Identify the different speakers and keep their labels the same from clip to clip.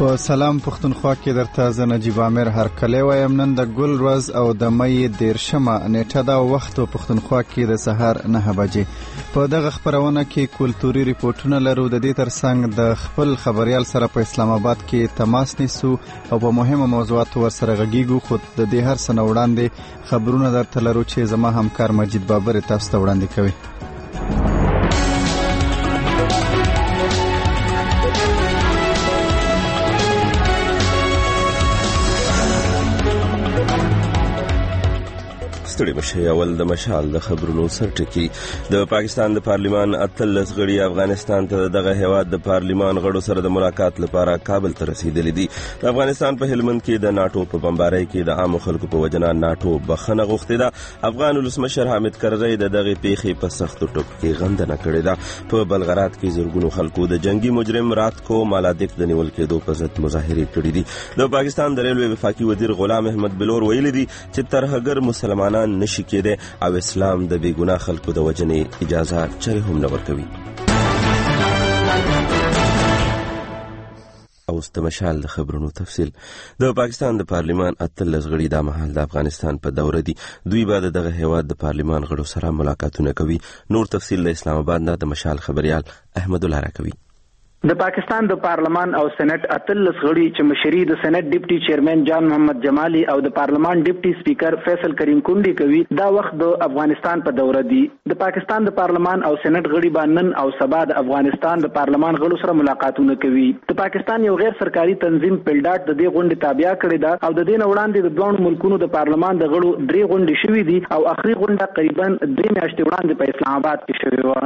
Speaker 1: په سلام پښتونخوا کې درته زه نجیب عامر هرکلی وایم. نن د ګل ورځ او د مې 13مه نیټه ده او وخت په پښتونخوا کې د سهار 9 بجې. په دغه خبرونه کې کلتوري ریپورتونه لرو. د دې ترڅنګ د خپل خبريال سره په اسلام آباد کې تماس نیسو او په مهمه موضوعاتو ورسره غږیږو. خو د دې هر څه نه وړاندې خبرونه درته لرو چې زما همکار مجید بابر تاسو ته وړاندې کوي.
Speaker 2: ستړي مشه. اول د مشال د خبرونو سرټکی. د پاکستان د پارلیمان 18 غړي افغانستان ته دغه هیواد د پارلیمان غړو سره د ملاقات لپاره کابل ته رسیدلي دي. د افغانستان په هلمند کې د ناتو په بمبارۍ کې د عام خلکو په وجنه ناتو بخنه غوښتې ده. افغان ولسمشر حامد کرزی د دغه پیښې په سختو ټکو کې غندنه کړې ده. په بلغراد کې زرګونو خلکو د جنگي مجرم راتکو مالادیک د نیول کېدو په ضد مظاهرې کړې دي. د پاکستان د ریلوې وفاقي وزیر غلام احمد بلور ویلي دي چې ترهګر مسلمانان نشي کېده او اسلام د بې ګناه خلکو د وجنې اجازه چره هم نه ورکوي. اوس د مشال د خبرونو تفصیل. د پاکستان د پارلیمان 18 غړي د مهال د افغانستان په دوره دي. دوی بعد دغه هیواد د پارلیمان غړو سره ملاقاتونه کوي. نور تفصیل د اسلام آباد نه د مشال خبريال احمد الله راکوي.
Speaker 3: د پاکستان د پارلمان او سېنات 18 غړي چې مشري د سېنات ډیپټي چیرمن جان محمد جمالي او د پارلمان ډیپټي سپیکر فیصل کریم کونډي کوي دا وخت د افغانستان په دوره دی. د پاکستان د پارلمان او سېنات غړي باندې او سبا د افغانستان د پارلمان غړو سره ملاقاتونه کوي. د پاکستان یو غیر سرکاري تنظیم پلډاټ د دې غونډې تابع کړې ده او د دې وړاندې د دوه ملکونو د پارلمان د غړو درې غونډې شوې دي او اخري غونډه قریبا 2 میاشتې وړاندې په اسلام آباد کې شوې و.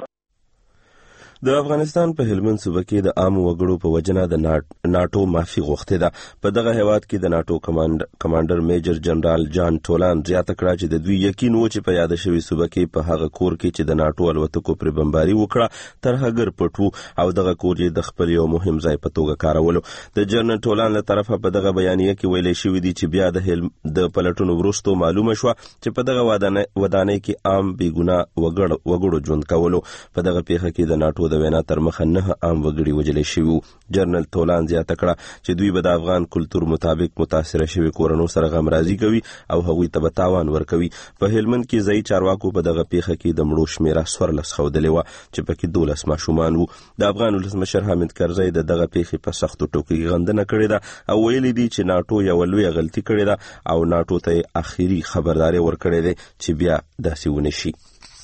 Speaker 2: د افغانستان په هلمند صوبه کې د عام وګړو په وجنه د ناتو معافي غوښتې ده. په دغه هیواد کې د ناتو کمانډر میجر جنرال جان ټولان زیاته کړه چې د دوی یقین و چې په یاد شوی صوبه کې په هغه کور کې چې د ناتو الوتکو پر بمباري وکړه ترهګر پټو او دغه کور یې د خپل یو مهم ځای په توګه کارولو. د جنرال ټولان له طرفه په دغه بیانیه کې ویلي شوی دی چې بیا د پلټونو وروسته معلومه شوه چې په دغه ودانۍ کې عام بې ګناه وګړو ژوند کولو. په دغه پیښه کې د ناتو د وینا تر مخه 9 عام وګړي وژل شوي. جنرال تولان زیاته کړه چې دوی به د افغان کلتور مطابق متاثره شوي کورنو سره غمرازي کوي او هغوی ته به تاوان ورکوي. په هلمند کې ځایي چارواکو په دغه پیښه کې د مړو شمیره 14 ښودلې وه چې پکې 12 ماشومان وو. د افغان ولسمشر حامد کرزی د دغه پیښې په سختو ټکو کې غندنه کړې ده او ویلي دي چې ناتو یوه لویه غلطي کړې ده او ناتو ته آخري خبرداری ورکړې ده چې بیا داسې ونه شي.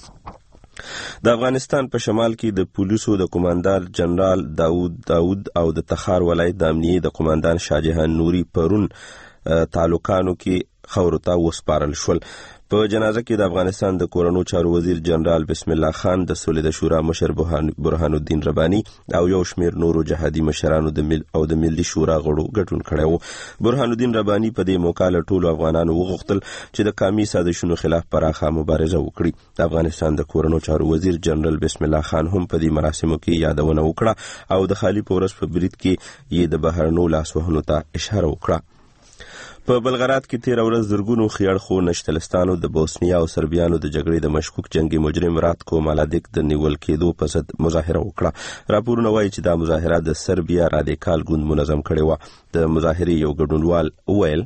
Speaker 2: د افغانستان په شمال کې د پولیسو د قوماندان جنرال داود او د تخار ولایت د امنیې د قوماندان شاهجهان نوري پرون تعلقانو کې خاورو ته وسپارل شول. په جنازه کې د افغانستان د کورونو چارو وزیر جنرال بسم الله خان، د سولې د شورا مشر برهان الدین رباني او یو شمیر نورو جهادي مشرانو د ملي شورا غړو ګډون کړی و. برهان الدین رباني په دې موقع له ټولو افغانانو وغوښتل چې د قومي سازشونو خلاف پراخه مبارزه وکړي. د افغانستان د کورونو چارو وزیر جنرال بسم الله خان هم په دې مراسمو کې یادونه وکړه او د خالی پورس په برید کې یې د بهرنو لاسوهنو ته اشاره وکړه. په بلغراد کې 13 ورځ زرګونو خیاړ خو نشتلستانو د بوسنیا او سربیانو د جګړې د مشکوک جنگي مجرم راتکو مالادیک د نیول کېدو په ضد مظاهره وکړه. راپورونه وایي چې دا مظاهره د سربیا رادیکال ګوند منظم کړې وه. د مظاهرې یو ګډونوال وویل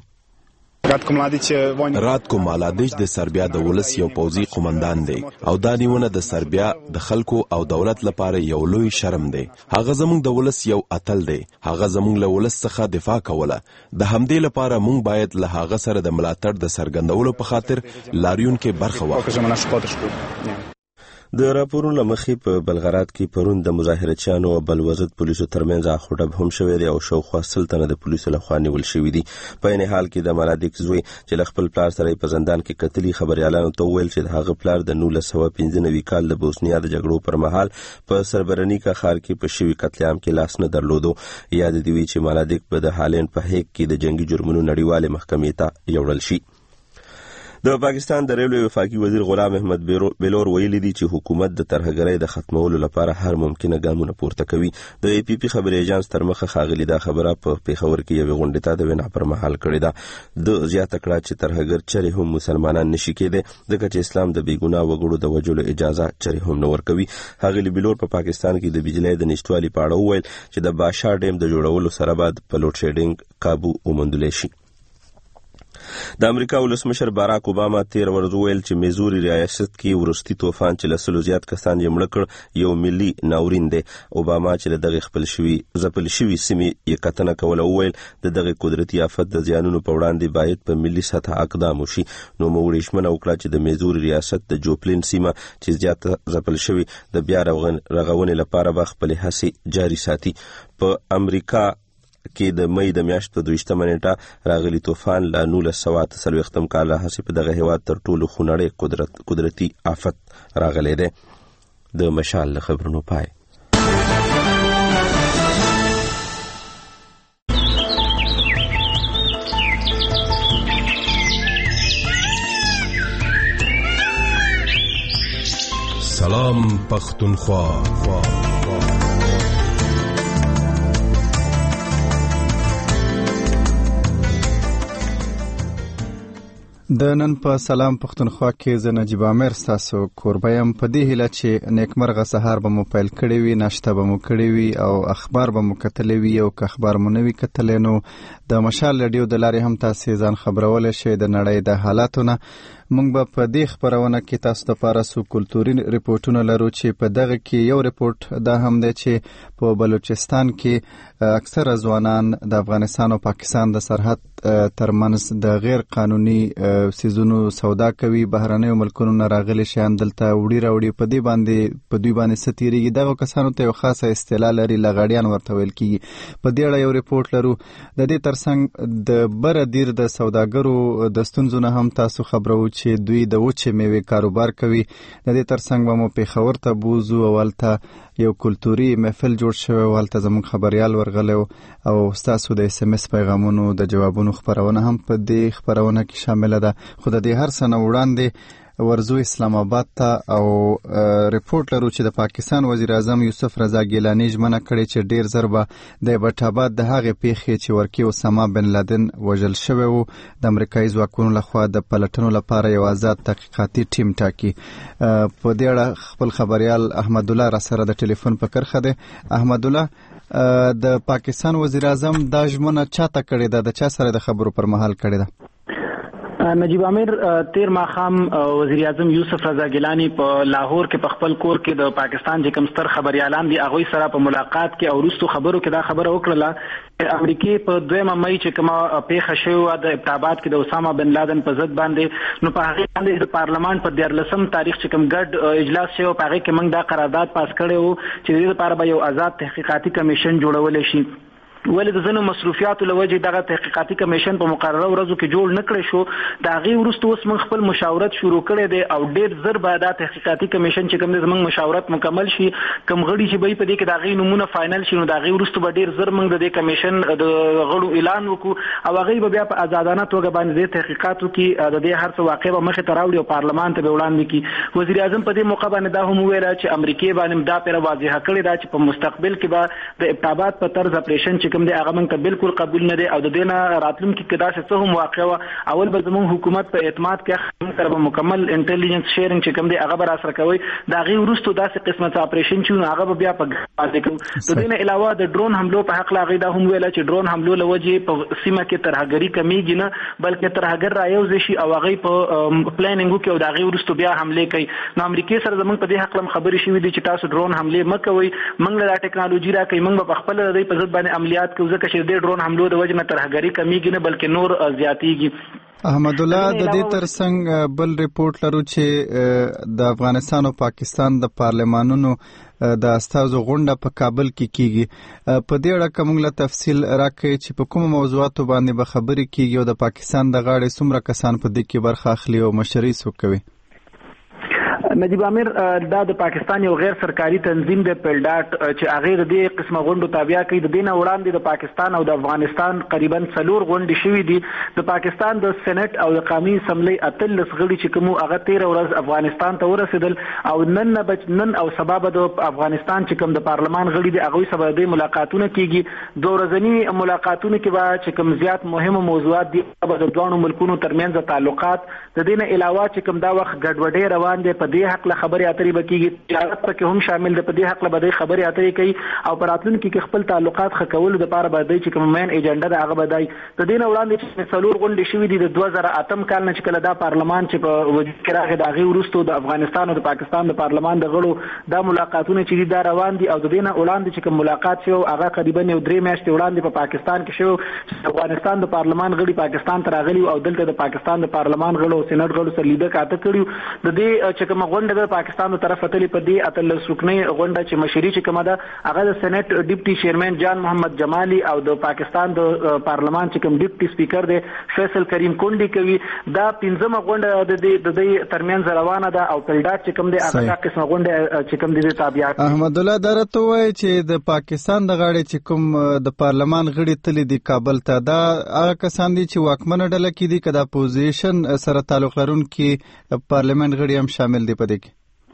Speaker 4: راتکو مالادیچ د سربیا د ولس یو پوځي قومندان دی او دا نیونه د سربیا د خلکو او دولت لپاره یو لوی شرم دی. هغه زموږ د ولس یو اتل دی. هغه زموږ له ولس څخه دفاع کوله. د همدې لپاره موږ باید له هغه سره د ملاتړ د څرګندولو په خاطر لاریون کې برخه واخلو.
Speaker 2: د راپورونو مخې په بلغراد کې پرون د مظاهرچیانو او بلوزد پولیسو ترمنځ اخوډب هم شوی دی او شاوخوا 100 تنه د پولیسو لخوا نیول شوي دي. په عین حال کې د مالادیک زوی چې له خپل پلار سره په زندان کې قتلي خبريالانو ته ویل چې د هغه پلار د 1995 کال د بوسنیا د جګړو پر مهال په سربرنیکا ښار کې په شوي قتل عام کې لاس نه درلودو. یاد دی چې مالادیک په د هالند په هیګ کې د جنگي جرمونو نړیوالې محکمې ته یوړل شي. د پاکستان د ریلوی وفاقي وزیر غلام احمد بلور ویلي دي چې حکومت د ترهګرۍ د ختمولو لپاره هر ممکنه ګامونه پورته کوي. د ای پی پی خبري ایجنس تر مخه خاغلی دا خبره په پیښور کې یو غونډه ته د وینا پر مهال کړې ده. د زیاته کړه چې ترهګر چره هم مسلمانان نشي کېده ځکه چې اسلام د بیګناه وګړو د وجلو اجازه چره هم نه ورکوي. خاغلی بلور په پاکستان کې د بجلی د نشټوالي په اړه وویل چې د باشا ډیم د جوړولو سره بعد په لوډ شیډینګ قابو وموندل شي. د امریکا ولسمشر باراک اوباما تیر ورځ ویل چې میزوري ریاست کې ورستي طوفان چې لسلو زیات کسان یې مړه کړ یو ملي ناورین دی. اوباما چې دغه ځپل شوي سیمې یې کتنه کوله وویل د دغه قدرتي آفت د زیانونو په وړاندې باید په ملي سطح اقدام وشي. نو موږ ژمنه وکړه چې د میزوري ریاست د جوپلین سیمه چې زیات ځپل شوي د بیا رغونې لپاره به خپلې هڅې جاري ساتي. په امریکا کې د مې د میاشت په 22 نیټه راغلي طوفان لا 1940 کال راهیسې په دغه هیواد تر ټولو خونړی قدرتي آفت راغلی دی. د مشال خبرونو پای.
Speaker 4: سلام پختونخوا.
Speaker 1: د نن په سلام پختونخوا کې زه نجیب عامر ستاسو کوربه یم. په دې هیله چې نیکمرغه سهار به مو پیل کړی وي، ناشته به مو کړی وي او اخبار به مو کتلی وي. او که اخبار مو نه وي کتلی نو د مشال رادیو د لارې هم تاسې ځان خبرولی شئ د نړۍ د حالاتو نه. موږ به په دې خبرونه کې تاسو لپاره څو کلتوري ریپورټونه لرو چې په دغه کې یو ریپورټ دا هم دی چې په بلوچستان کې اکثره ځوانان د افغانستان او پاکستان د سرحد ترمنځ د غیر قانوني سیزونو سودا کوي. بهرنیو ملکونو نه راغلي شیان دلته وړي په دوی باندې ستیریږي. دغه کسانو ته یو خاصه اصطلاح لري، لغړیان ورته ویل کیږي. په دې اړه یو ریپورټ لرو. د دې ترڅنګ د بره دیر د سوداګرو د ستونزو نه هم تاسو خبرو چې دوی د وچې میوې کاروبار کوي. د دې ترڅنګ به مو پیښور ته بوزو او هلته یو کلتوري محفل جوړ شوی او هلته زموږ خبریال ورغلی او ستاسو د اس ام اس پیغامونو د جوابونو خبرونه هم په دې خبرونه کې شامله ده. خو د دې هر څه نه وړاندې ورزو اسلام آباد ته او ریپورټ لرو چې د پاکستان وزیر اعظم یوسف رضا ګیلانی ژمنه کړې چې ډیر زر به د ایبټ آباد د هغې پیښې چې ورکي اسامه بن لادن وژل شوی و د امریکایي ځواکونو لخوا د پلټنو لپاره یو آزاد تحقیقاتي ټیم ټاکي. په دې اړه خپل خبریال احمد الله را سره د ټلیفون په کرخه دی. احمد الله، د پاکستان وزیر اعظم دا ژمنه چاته کړې ده؟ د چا سره د خبرو پر مهال کړې ده؟
Speaker 3: نجیب عامر، تیر ماښام وزیر اعظم یوسف رضا ګیلانی په لاهور کې په خپل کور کې د پاکستان چې کوم ستر خبريالان دي هغوی سره په ملاقات کې او وروستو خبرو کې دا خبره وکړله امریکای په 2 مې چې کومه پیښه شوې د ابتابات کې د اسامه بن لادن په ضد باندې نو په هغه باندې د پارلمان په 14 تاریخ چې کوم ګډ اجلاس شوی په هغه کې موږ دا قرارداد پاس کړی وو چې د دې لپاره به یو آزاد تحقیقاتي کمیشن جوړول شي. ولې د ځینو مصروفیاتو لوجې دغه تحقیقاتي کمیشن په مقرره ورځو کې جوړ نه کړی شو. د هغې وروسته اوس موږ خپل مشاورت شروع کړی دی او ډېر زر به دا تحقیقاتي کمیشن چې کوم دی زموږ مشاورت مکمل شي. کوم غړي چې به په دې کې د هغې نومونه فاینل شي نو د هغې وروسته به ډېر زر موږ د دې کمیشن د غړو اعلان وکړو او هغوی به بیا په ازادانه توګه باندې د تحقیقاتو کې د دې هر څه واقع به مخې ته راوړي او پارلمان ته به وړاندې کړي. وزیر اعظم په دې موقع باندې دا هم وویل چې امریکای باندې دا پېره واضحه کړې ده چې په مستقبل کې به د ابتابات په طرز اپریشن چې کوم دی هغه موږ ته بالکل قبول نه دی او د دې نه راتلونکي کې داسې څه هم واقع وه اول به زموږ حکومت په اعتماد کې موږ سره به مکمل انټیلیجنس شیرینګ چې کوم دی هغه به راسره کوي. د هغې وروستو داسې قسمه اپریشن چې نو هغه به بیا په واضح کوو. د دې نه علاوه د ډرون حملو په حق هغوی دا هم ویله چې ډرون حملو له وجې په سیمه کې ترهګري کمیږي نه بلکې ترهګر رايوځي شي او هغوی په پلانینګ وکړي او د هغې وروستو بیا حملې کوي. نو امریکې سره زموږ په دې حق هم خبرې شوي دي چې تاسو ډرون حملې مه کوئ، موږ له دا ټکنالوژي راکوي، موږ به په خپله د دوی په ضد باندې عملیات کوو ځکه چې د ډرون حملو د وجې نه ترهګري کمیږي نه بلکې نور زیاتیږي.
Speaker 1: احمد الله، د دې ترڅنګ بل ریپورت لرو چې د افغانستان او پاکستان د پارلمانونو د استازو غونډه په کابل کې کیږي. په دې اړه کوم له تفصیل راکړي چې په کوم موضوعاتو باندې به خبرې کیږي او د پاکستان د غاړې څومره کسان په دې کې برخه اخلي او مشري څوک کوي؟
Speaker 3: نجیب امیر دا د پاکستان یو غیر سرکاري تنظیم دی پیلډاټ چې هغه د دې قسمه غونډو تابع کوي. د دینه وړاندې د پاکستان او د افغانستان تقریبا 4 غونډې شوې دي. د پاکستان د سېنات او د قومي اسمبلی 18 غړي چې کوم هغه 13 ورځ افغانستان ته ورسېدل او نن او سبب د افغانستان چې کوم د پارلمان غړي دي هغه سبب د ملاقاتونه کیږي. دوه ورځنی ملاقاتونه کې به چې کوم زیات مهمه موضوعات دي د دوه ملکونو ترمنځ تعلقات د دینه علاوه چې کوم دا وخت ګډوډي روان دي په دې حق له خبرې اترې بکیږي. تجارت پکې هم شامل ده. په دې حق له بده خبرې اترې کوي او پر راتلونکي کې خپل تعلقات ښه کولو لپاره باندې چې کوم مین ایجنډا ده هغه بدای. د دینه وړاندې چې 4 غونډې شوې دي د 2008 کال نه چې کله دا پارلمان چې په وجود کې راغی د هغه وروسته د افغانستان او د پاکستان د پارلمان د غړو دا ملاقاتونه چې دا روان دي او د دینه وړاندې چې کوم ملاقات شو هغه تقریبا 3 میاشتې وړاندې په پاکستان کې شو. افغانستان د پارلمان غړي پاکستان ته راغلي او دلته د پاکستان د پارلمان غړو او سېنات غړو سره لیدل کاته کړیو. د دې چې کوم غونډه د پاکستان تر طرف ته په دې اتل سرکنی غونډه چې مشري چې کومه ده هغه د سېنات ډیپټي چیرمن جان محمد جمالي او د پاکستان د پارلمان چې کوم ډیپټي سپیکر دی فیصل کریم کونډي کوي. دا 15مه غونډه د دې ترمنځ روانه ده او پیلډاټ چې کوم دی هغه قسمه غونډه چې کوم دي تابع.
Speaker 1: احمد الله درته وایي چې د پاکستان د غاړې چې کوم د پارلمان غړي تل دي کابل ته دا هغه کسان دي چې واکمنه ډله کې دي کدا اپوزیشن سره تعلق لرونکي پارلیمنت غړي هم شامل دي پدې کې.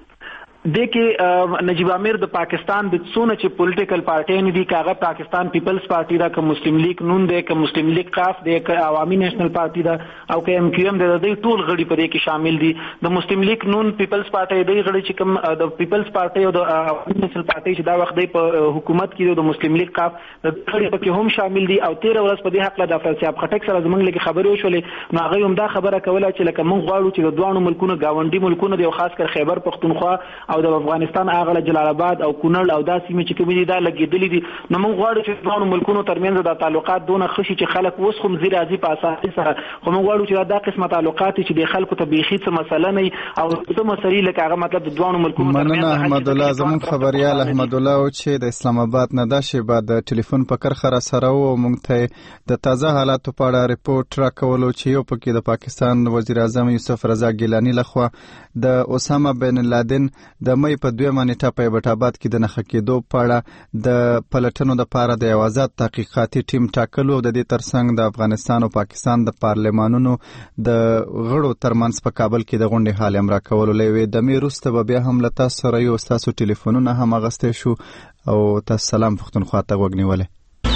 Speaker 3: د کې نجیب امیر د پاکستان د څونه چې پولیټیکل پارټي نه دي کاغه پاکستان پیپلز پارټي دا که مسلم لیگ نون دی که مسلم لیگ قاف دی که عوامي نېشنل پارټي دا او که ام کیو ام د دې ټول غړي په دې کې شامل دي. د مسلم لیگ نون پیپلز پارټي د غړي چې کوم د پیپلز پارټي او د عوامي نېشنل پارټي چې دا وخت دی په حکومت کې د مسلم لیگ قاف د غړي په کې هم شامل دي او 13 ورځ په دې حق له د افغانستان خټک سره زمونږ لګي خبرې وشولې نو هغه هم دا خبره کوله چې لکه مونږ غواړو چې د دوه ملکونو گاونډي ملکونو دی خاص کر خیبر پختونخوا او د افغانستان اغله جلال آباد او کونړ او داسې سیمې چې کومې دي دا لګېدلې دي نو موږ غواړو چې دوه ملکونو ترمنځ د تعلقات دونه خشي چې خلک اوس هم زی راځي په اساس سره خو موږ غواړو چې دا قسمه تعلقات چې د خلکو ته بيخي څه مسله نه او څه مسلې لکه هغه مطلب د دوه ملکونو ترمنځ.
Speaker 1: مننه احمد الله زمون خبريال احمد الله او چې د اسلام آباد نه د شی بعد ټلیفون په کرخه را سره و موږ ته د تازه حالاتو په اړه ریپورت راکولو چې یو پکې د پاکستان وزیر اعظم یوسف رضا ګیلانی لخوا د اسامه بن لادن د مې په 2 نیټه په ایبټ کې د نخښه کېدو په اړه د پلټنو د پاره د آزاد تحقیقاتي ټیم ټاکلو د دې ترڅنګ د افغانستان او پاکستان د پارلمانونو د غړو ترمنځ په کابل کې د غونډې حال امر کولو لوي د مې روسته به بیا هم لته سره یو تاسو ټلیفونونه هم غسته شو او تاسو سلام پښتونخوا ته وګنیولې.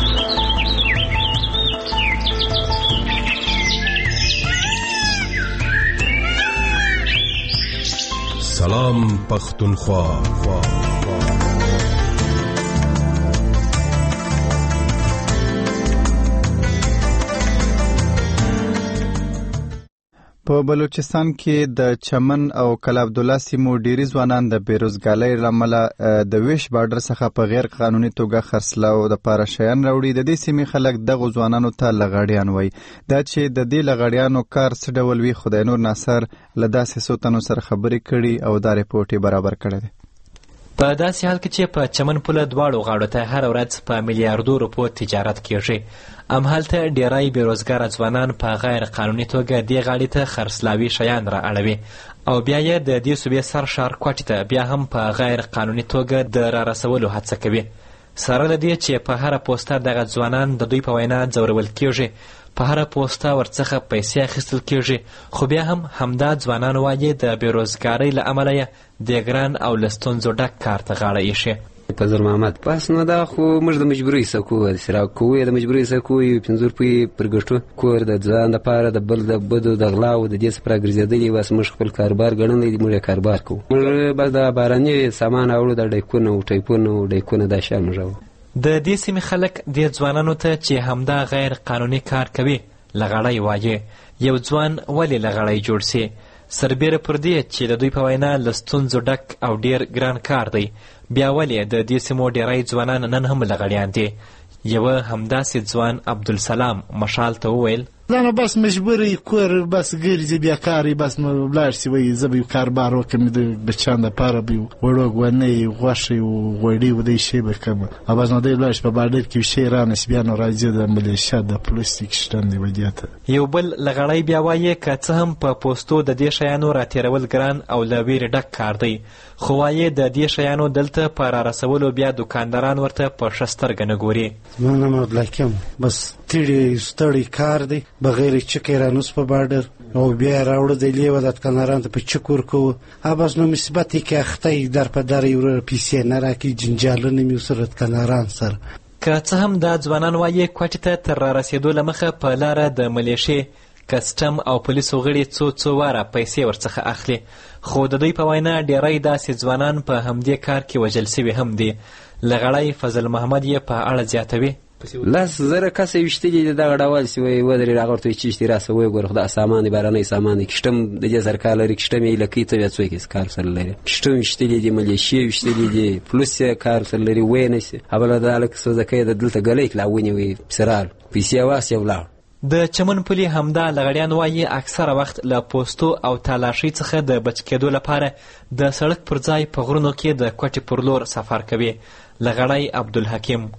Speaker 4: سلام پختونخوا.
Speaker 1: په بلوچستان کې د چمن او کلا عبدالله سیمو ډیری ځوانان د بیروزګالۍ لامل د ویش بارډر څخه په غیر قانوني توګه خرڅلاو د پاره شیان راوړي. د دې سیمې خلک دغه ځوانانو ته لغړیان وایي دا چې د دې لغړیانو کار څه ډول وي. خدای نور ناصر له داسې سوتنو سره خبرې کړي او دا ریپورت برابر کړی دی.
Speaker 5: په داسې حال کې چې په چمن پوله دواړو غاړو ته هر ورځ په میلیاردو روپو تجارت کیږي همهلته ډیری بیروزګاره ځوانان په غیر قانوني توګه دې غاړې ته خرڅلاوي شیان را اړوي او بیا یې د دې صوبې سرشار کوټې ته بیا هم په غیر قانوني توګه د را رسولو هڅه کوي. سره له دې چې په هره پوسټه دغه ځوانان د دوی په وینا ځورول کیږي په هره پوسټه ورڅخه پیسې اخیستل کیږي خو بیا هم همدا ځوانان وایي د بیروزګارۍ له امله یې د ګران او له ستونزو ډک کار ته غاړه ایښي.
Speaker 6: په زر محمد پس نو دا خو موږ د مجبورۍ سکو سره کوو د مجبورۍ سکو 15 روپۍ پر ګټو کور د ځان لپاره د بل د بدو د غلاو د دې څخه ګرځېدلې بس موږ خپل کاروبار ګڼلې موږ کاروبار کوو موږ بس د باراني سامان اورو د ډایکونو او ټایپونو ډایکونو د شان مجاو
Speaker 5: د دې سیمې خلک د ځوانانو ته چې همدا غیر قانوني کار کوي لغړی وایي. یو ځوان ولې لغړی جوړ سي سربیره پر دې چې د دوی په وینا له ستونزو ډک او ډیر ګران کار دی بیا ولې د دې سیمو ډیری ځوانان نن هم لغړیان دي. یوه همداسې ځوان عبدالسلام مشال ته وویل
Speaker 7: دا نو بس مجبوری کور بس ګرځي بیا کاری بس نو ولاړ شي وایي زه به یو کاربار وکړم د بچیانو دپاره به یو وړو ګونۍ غوښې و غوړي و دې شی به کوم او بس نو دی ولاړ شي په بارډر کې یو شی رانه شي بیا نو راځي د ملیشیا د پولیسټیک شتن دی ودې ته
Speaker 5: یو بل لغړی بیا وایي که څه هم په پوستو د دې شیانو راتېرول ګران او له ویرې ډک کار دی خو وایي د دې شیانو دلته په رارسولو بیا دوکانداران ورته په ښه سترګه نه ګوري.
Speaker 7: زما نوم عبدالحکیم بس تیړی ستړی کار دی بغیر چک رانوس په بارډر او بیا راوړه د لیوه د دوکاندارانو ته په چک ورکوو بس نو مصیبت یې کې اخته در په در یې پیسې نه راکړي جنجالونه مې ورسره دوکانداران سره.
Speaker 5: که څه هم دا ځوانان وایي کوټې ته تر رارسېدو له مخه په لاره د ملیشې کسټم او پولیسو غړي څو واره پیسې ورڅخه اخلي خو د دوی په وینا ډیری داسې ځوانان په همدې کار کې وژل سوي هم دي. لغړی فضل محمد یې په اړه زیاتوي.
Speaker 6: 10,000 کسه ویشتلي دي دغه ډول چې وایي ودرې راغ ورته وایي چیشتې راسه وایي ګوره خو دا سامان دی بهرنی سامان دی کشتم د دې سره کار لري کشتم یې لکۍ ته بیا څوک یې کار سره لري کشتم ویشتلي دي ملیشې ویشتلي دي پولیس یې کار سره لري وایي نه شي بله دا هلک سوزکی د دلته ګلی کړه ونیوي پسرال پیسې واس یې ولاړ.
Speaker 5: د چمن پلي همدا لغړیان وایي اکثره وخت له پوستو او تالاشۍ څخه د بچ کېدو لپاره د سړک پر ځای په غرونو کې د کوټې پر لور سفر کوي. لغړی عبدالحکیم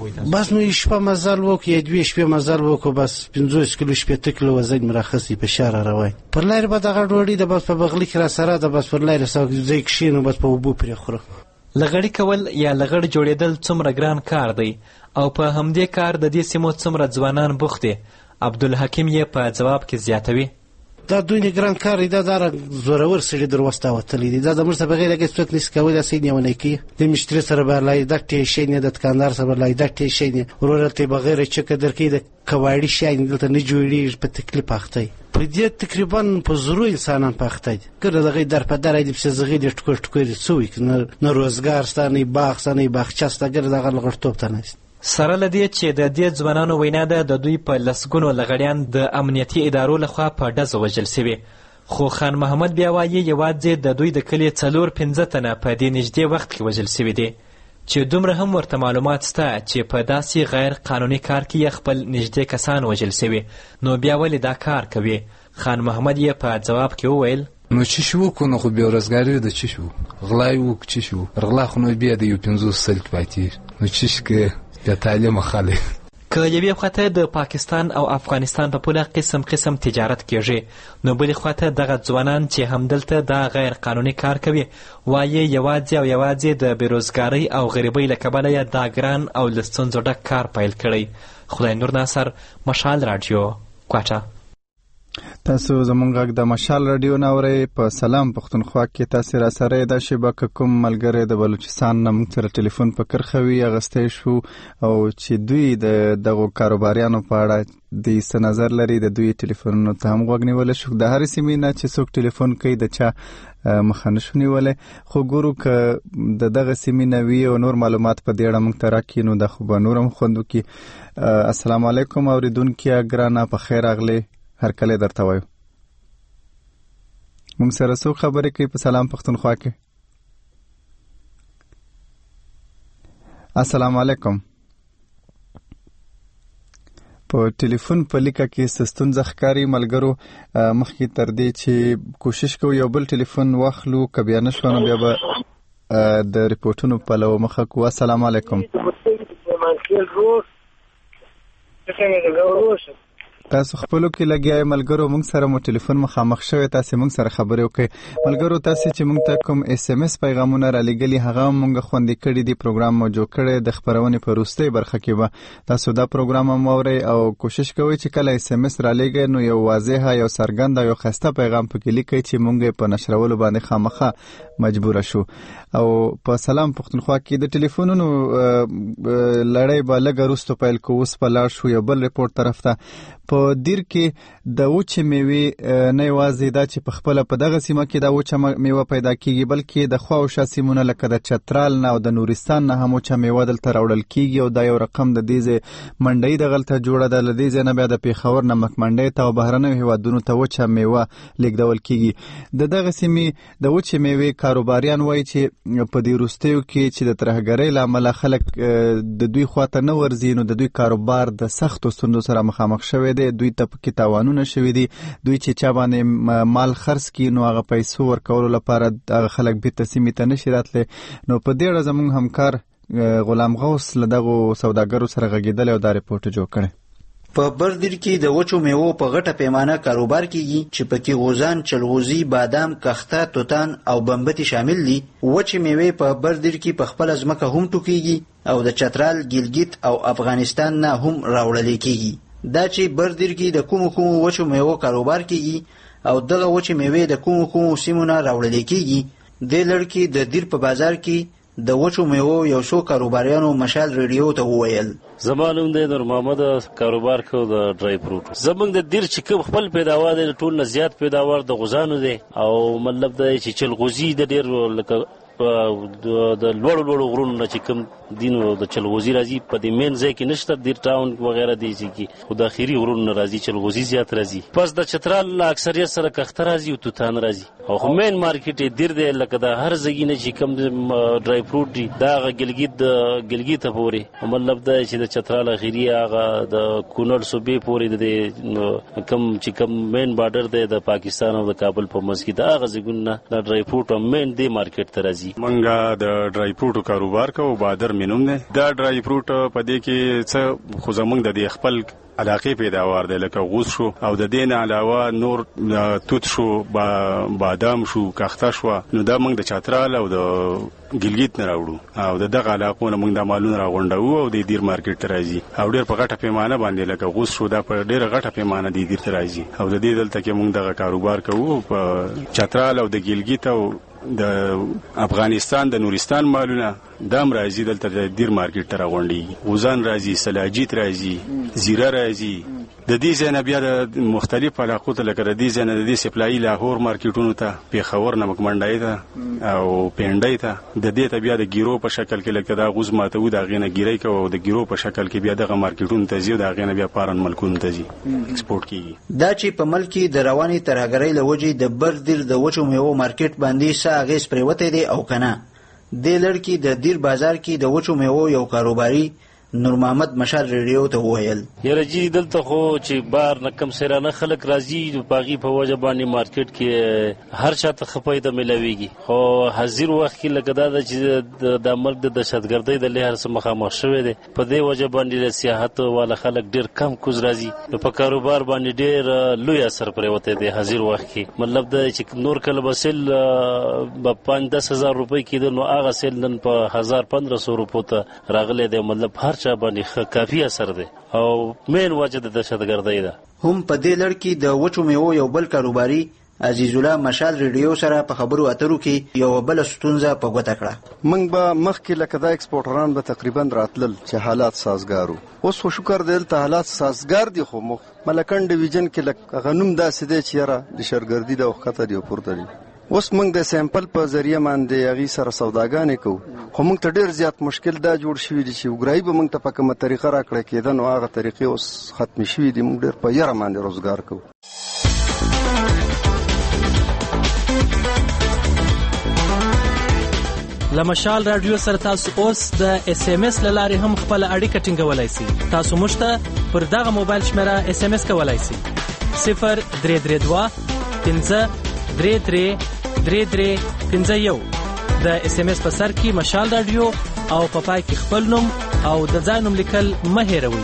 Speaker 7: بس نو شپه مزل وکړو 2 شپې مزل وکړو بس 50 کیلو 8 کیلو وزن مرخصي په شهر روان پر لار به دغه ډوډۍ د بس په بغلی کې را سره د بس پر لار ځای کښینو بس په اوبو پرې خوره.
Speaker 5: لغړی کول یا لغړ جوړېدل څومره ګران کار دی او په همدې کار د دې سیمو څومره ځوانان بوخت دي. عبدالحکیم یې په جواب کې زیاتوي.
Speaker 7: دا دوی ګران کار دی دا زورور سړي در وسته وتلی دی دا د مرسته بغیر هیڅ څوک نشي کولی داسې نیونه کوي د مشتري سره به لایدک ټی شي نه د دکاندار سره لایدک ټی شي نه ورور ته بغیر چک درکې د کواړی شي دلته نه جوړیږي په تکلیف اخته په دې تقریبا په زرو انسانان پخته دي کړه دغه در په در دې په زغې د ټکو ټکو سوي نه روزګار ستانه باغ ستانه باغچه ستګر دغه لغړتوب ته نه
Speaker 5: سره لدی چې د دې ځوانانو وینا ده د دوی په لسګونو لغړیان د امنیتي ادارو لخوا په ډزو وژل سوي خو خان محمد بیا وایي یوازې د دوی د کلي 4-5 تنه په دې نږدې وخت کې وژل سوي دي چې دومره هم ورته معلومات شته چې په داسې غیر قانوني کار کې خپل نږدې کسان وژل سوي نو بیا ولې دا کار کوي. خان محمد یې په جواب کې وویل
Speaker 8: نو چې شو کو نو خو بیروزګاری د چی شو غلای وو چې شو غلا خو نو بیا د 50 سلک پاتې نو چې کې د تعلیم خاله
Speaker 5: که یوې خواته د پاکستان او افغانستان په پوله قسم تجارت کیږي نو بلې خواته دغه ځوانان چې همدلته دا غیر قانوني کار کوي وایي یوازې د بیروزګارۍ او غریبۍ له کبله یې دا ګران او له ستونزو ډک کار پیل کړی. خدای نور ناصر مشال رادیو کوټه.
Speaker 1: تاسو زمونږ غږ د مشال رادیو نه اورئ. په سلام پښتونخوا کې تاسو را سره د شبکه کوم ملګری د بلوچستان نه موږ سره ټلیفون په کرخوي اغستی شو او چې دوی دغه کاروباریانو په اړه د څه نظر لري د دوی ټلیفونونو ته هم غوږ نیولی شو. د هرې سیمې نه چې څوک ټلیفون کوي د چا مخه نشو نیولی خو ګورو که د دغه سیمې نه وي او نور معلومات په دې اړه موږ ته راکړي نو دا خو به نور هم خوند وکړي. السلام علیکم اورېدونکي ګرانه په خیر راغلی هر کله درته وایو موږ سره څوک خبرې کوي په سلام پښتونخوا کې. السلام علیکم. په ټلیفون په لیکه کې ستونزه ښکاري ملګرو مخکې تر دې چې کوشش کوو یو بل ټلیفون واخلو که بیا نه شو نو بیا به د ریپورټونو په لو مخه کوو. السلام علیکم. تاسو خپلو کې لګیای ملګرو موږ سره مو ټلیفون مخامخ شوی تاسو موږ سره خبرې وکړئ. ملګرو تاسو چې موږ ته کوم SMS پیغامونه را لګلی هغه موږ خوندې کړي دي پروګرام مو جوړ کړی د خبرونې په وروستۍ برخه کې به تاسو دا پروګرام هم اورئ او کوشش کوئ چې کله SMS را لګئ نو یو واضح یو څرګند او یو ښایسته پیغام پکې لیکئ چې موږ په نشرولو باندې خامخا مجبور شو. او په سلام پښتونخوا کې د ټلیفونونو لړۍ به لږ وروسته پیل کوو. اوس په لاړ شو یو بل ریپورټ طرف ته. په دیر کې د وچې میوې نه یوازې دا چې په خپله په دغه سیمه کې دا وچه میوه پیدا کیږي بلکې د خوا او شا سیمونه لکه د چترال نه او د نورستان نه هم وچه میوه دلته راوړل کیږي او دا یو رقم د دې ځای منډۍ دغلته جوړه ده. له دې ځای نه بیا د پېښور نمک منډۍ ته او بهرنیو هېوادونو ته وچه میوه لیږدول کیږي. د دغه سیمې د وچې میوې کاروباریان وایي چې په دې وروستیو کې چې د ترهګرۍ له امله خلک د دوی خواته نه ورځي نو د دوی کاروبار د سختو ستونزو سره مخامخ شوی دی. دوی ته پکې تاوانونه شوي دي. دوی چې چا باندې مال خرڅ کړي نو هغه پیسو ورکولو لپاره هغه خلک بیرته سیمې ته نشي راتلی. نو په دې اړه زموږ همکار غلام غوث له دغو سوداګرو سره غږېدلی او دا رپورټ جوړ کړی.
Speaker 9: په بردیر کې د وچو میوو په غټه پیمانه کاروبار کیږي چې پکې غوزان، چلغوزي، بادام، کخته، توتان او بمبتي شامل دي. وچې میوې په بردیر کې په خپل ځمکه هم ټوکیږي او د چترال، ګیلګیت او افغانستان نه هم راوړل کیږي. دا چې بردیر کې د کومو وچو میوو کاروبار کیږي او دغه وچې میوې د کومو سیمو نه راوړل کیږي، د لړکی د دیر په بازار کې د وچو میوو یو څو کاروباریانو مشال ریډیو ته وویل.
Speaker 10: زمانوم د نور محمد کاروبار کو د ډرای فروټ. زمونږ د دیر چې کوم خپل پیداوار د ټول نه زیات پیداوار د غوزانو دی او مطلب د چې چلغوزي د ډیر لکه د لوړو غرونو نه چې کوم دینو د چلغوزي راځي په دې مین ځای کې نشته، دیر ټاون وغیرہ دی چې خو د اخیری غرونو نه راځي چلغوزي زیات راځي. پس د چترال اکثریت سره کخته راځي او توتان راځي او مین مارکیټ دیر دی لکه د هر ځای نه چې کوم ډرای فروټ دی دا ګلګیت پورې مطلب د چې د چترال اخیری هغه د کونړ صوبې پورې د کم چې کم مین بارډر دی د پاکستان او د کابل په منځ کې دا هغه ځایونه د ډرای فروټ مین دی مارکیټ ته راځي.
Speaker 11: منګه د ډرای فروټ کاروبار کوو، بادر مینوم دی. دا ډرای فروټ په دې کې څه خو زمونږ د خپل علاقې پیداوار دی لکه غوز شو او د دې نه علاوه نور توت شو، بادام شو، کخته شو. نو دا موږ د چترال او د ګلګیت نه راوړو او دغه علاقو نه موږ د مالونه راغونډو او د دیر مارکیټ ته راځي او ډېر په غټه پیمانه باندې لکه غوز شو دا په ډېر غټه پیمانه د دیر ته راځي او د دې دلته کې موږ دغه کاروبار کوو. په چترال او د ګلګیت او د افغانستان د نورستان مالونه دام راځي دلته د دیر مارکیټ ته راغونډي. غوزان راځي، سلاجیت راځي، زیره راځي. د دې ځای بیا د مختلف علاقو ته لکه د دې ځای د دې سپلای لاهور مارکیټونو ته، پیښور، نمکمنډای ته او پینډای ته، د دې ته بیا د ګیرو په شکل کې لکه دا غوز ماتو دا غینه ګیرای کو او د ګیرو په شکل کې بیا دغه مارکیټونو ته ځي دا غینه بیا پارن ملکونو ته ځي ایکسپورټ کیږي.
Speaker 9: دا چې په ملک کې د رواني ترهګرۍ لوجې د بردیر د وچو میوو مارکیټ باندې ساغیس پریوته دی او کنه. د لړکی د دیر بازار کې د وچو میوو یو کاروباري نور محمد مشال ریډیو ته وویل.
Speaker 10: یره جی دلته خو چې بار نه کم سرانه خلک راځي د باغی په وجه باندې مارکیټ کې هر چاته خپایده ملويږي خو حاضر وخت کې لګدا چې د مرګ د دهشتګردۍ د لهر سره مخامخ شوی دی په دې وجه باندې سیاحت والا خلک ډیر کم کوز راځي په کاروبار باندې ډیر لوی اثر پرې وته دی حاضر وخت کې مطلب د چې نور کله بسل په 5-10,000 روپۍ کې نو هغه سل نن په 1,500 روپو ته راغله دی مطلب هر چا باندې کافي اثر دی او مین وجه د دهشتګردۍ ده.
Speaker 9: هم په دې لړ کې د وچو میوو یو بل کاروباري عزیز الله مشال ریډیو سره په خبرو اترو کې یو بل ستونزه په ګوته کړه.
Speaker 12: موږ به مخکې لکه دا ایکسپورټران به تقریبا راتلل چې حالات سازګارو. اوس خو شکر دی ته حالات سازګار دي خو ملکن ډیویژن کې لکه غنوم داسې دی چې یاره د شرګردي د وخته دی پورته دی. اوس موږ د سیمپل په ذریعہ باندې هغه سره سوداګانې کوو خو موږ ته ډیر زیات مشکل دا جوړ شوی دی چې وګړي به موږ ته په کومه طریقه راکړه کېده نو هغه طریقې اوس ختم شوی دی. موږ ډیر په یاره باندې روزګار کوو.
Speaker 13: لمشال رادیو سره تاسو اوس د اس ام اس لارې هم خپل اړیکه ټینګولای شئ. تاسو موږ ته پر دغه موبایل شمیره اس ام اس کولای شئ 0332 5333351 د اس ام اس په سر کې مشال رادیو او په پای کې خپل نوم او د ځای نوم لیکل مه هېروئ.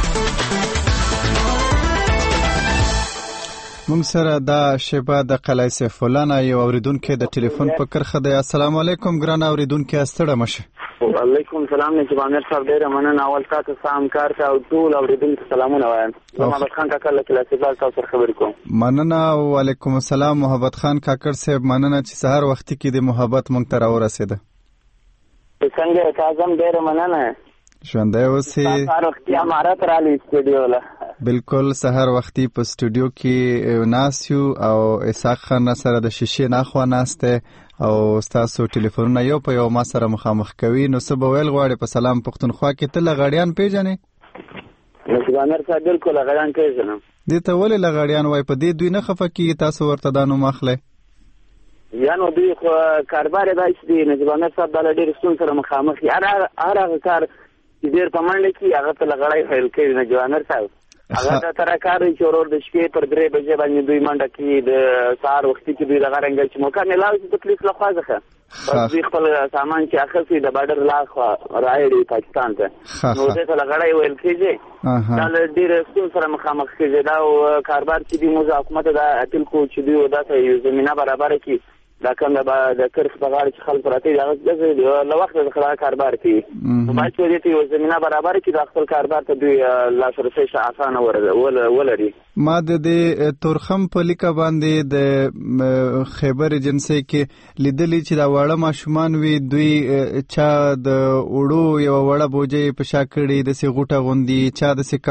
Speaker 1: موږ سره دا شیبه د قلعه سیف الله نه یو اوریدونکو د ټلیفون په کرخه دی. السلام علیکم ګران اوریدونکو استړه مشه.
Speaker 14: وعلیکم السلام نجیب عامر صاحب ډیر مننه اول تاسو سلام کار ته او ټول اوریدونکو سلامونه وایم. محمد خان کاکړ له کلاسې بال تاسو خبر کوم.
Speaker 1: مننه وعلیکم السلام محمد خان کاکړ صاحب مننه چې سحر وختي کې د محبت مونږ ته راورسېده.
Speaker 14: څنګه تاسو ډیر مننه
Speaker 1: ژوندۍ اوسئ.
Speaker 14: سحر وختي امارات را لې سټوډیو له
Speaker 1: بالکل سحر وختي په سټوډیو کې ناسیو او اسحاق خان سره د شیشې ناخوا ناسته او تاسو ټلیفونونه یو په یو ما سره مخامخ کوي نو څه به ویل غواړي په سلام پښتونخوا کې ته لغړیان پیژنې؟
Speaker 14: نجیب عامر صاحب بالکل لغړیان پیژنم.
Speaker 1: دې ته ولې لغړیان وای په دې دوی نه خفه کیږي تاسو ورته دا نوم اخلئ؟
Speaker 14: یانو دوی خو کاربار داسې دی نجیب عامر صاحب دا ډېر ستونزو سره مخامخ دي. هر هغه کار چې ډېر په منډه کې هغه ته لغړی ویل کوي نجیب عامر صاحب. هغه د ترکار چې ورور د شپې پر 3 بجې باندې دوی منډه کوي د سهار وخت کې دوی د غرنګل چې موقع نه لاوي د پولیس لخوا ځخه دوی خپل سامان چې اخلي د بارډر لاخوا راځي پاکستان ته نو دې ته لګړای ویل کېږي دا ډېر ستون سره مخامخ کېږي دا کاروبار چې دی موږ حکومت دا اتل کو چې دوی وداته یو زمينه برابر کړي دا کوم د کرخ په غاړه چې خلک راته دا له وخت څخه کاروبار کوي نو باید چې دې یو زمينه برابر کړي د خپل کاروبار ته دوی لاسرسي آسانه ولري
Speaker 1: ما د تورخم په لیکه باندې د خیبر ایجنسی کې لیدلی چې دا وړه ماشومان وي دوی چا د وړو یو وړه بوجي په شاکړي د سی غوټه غوندي چا د سی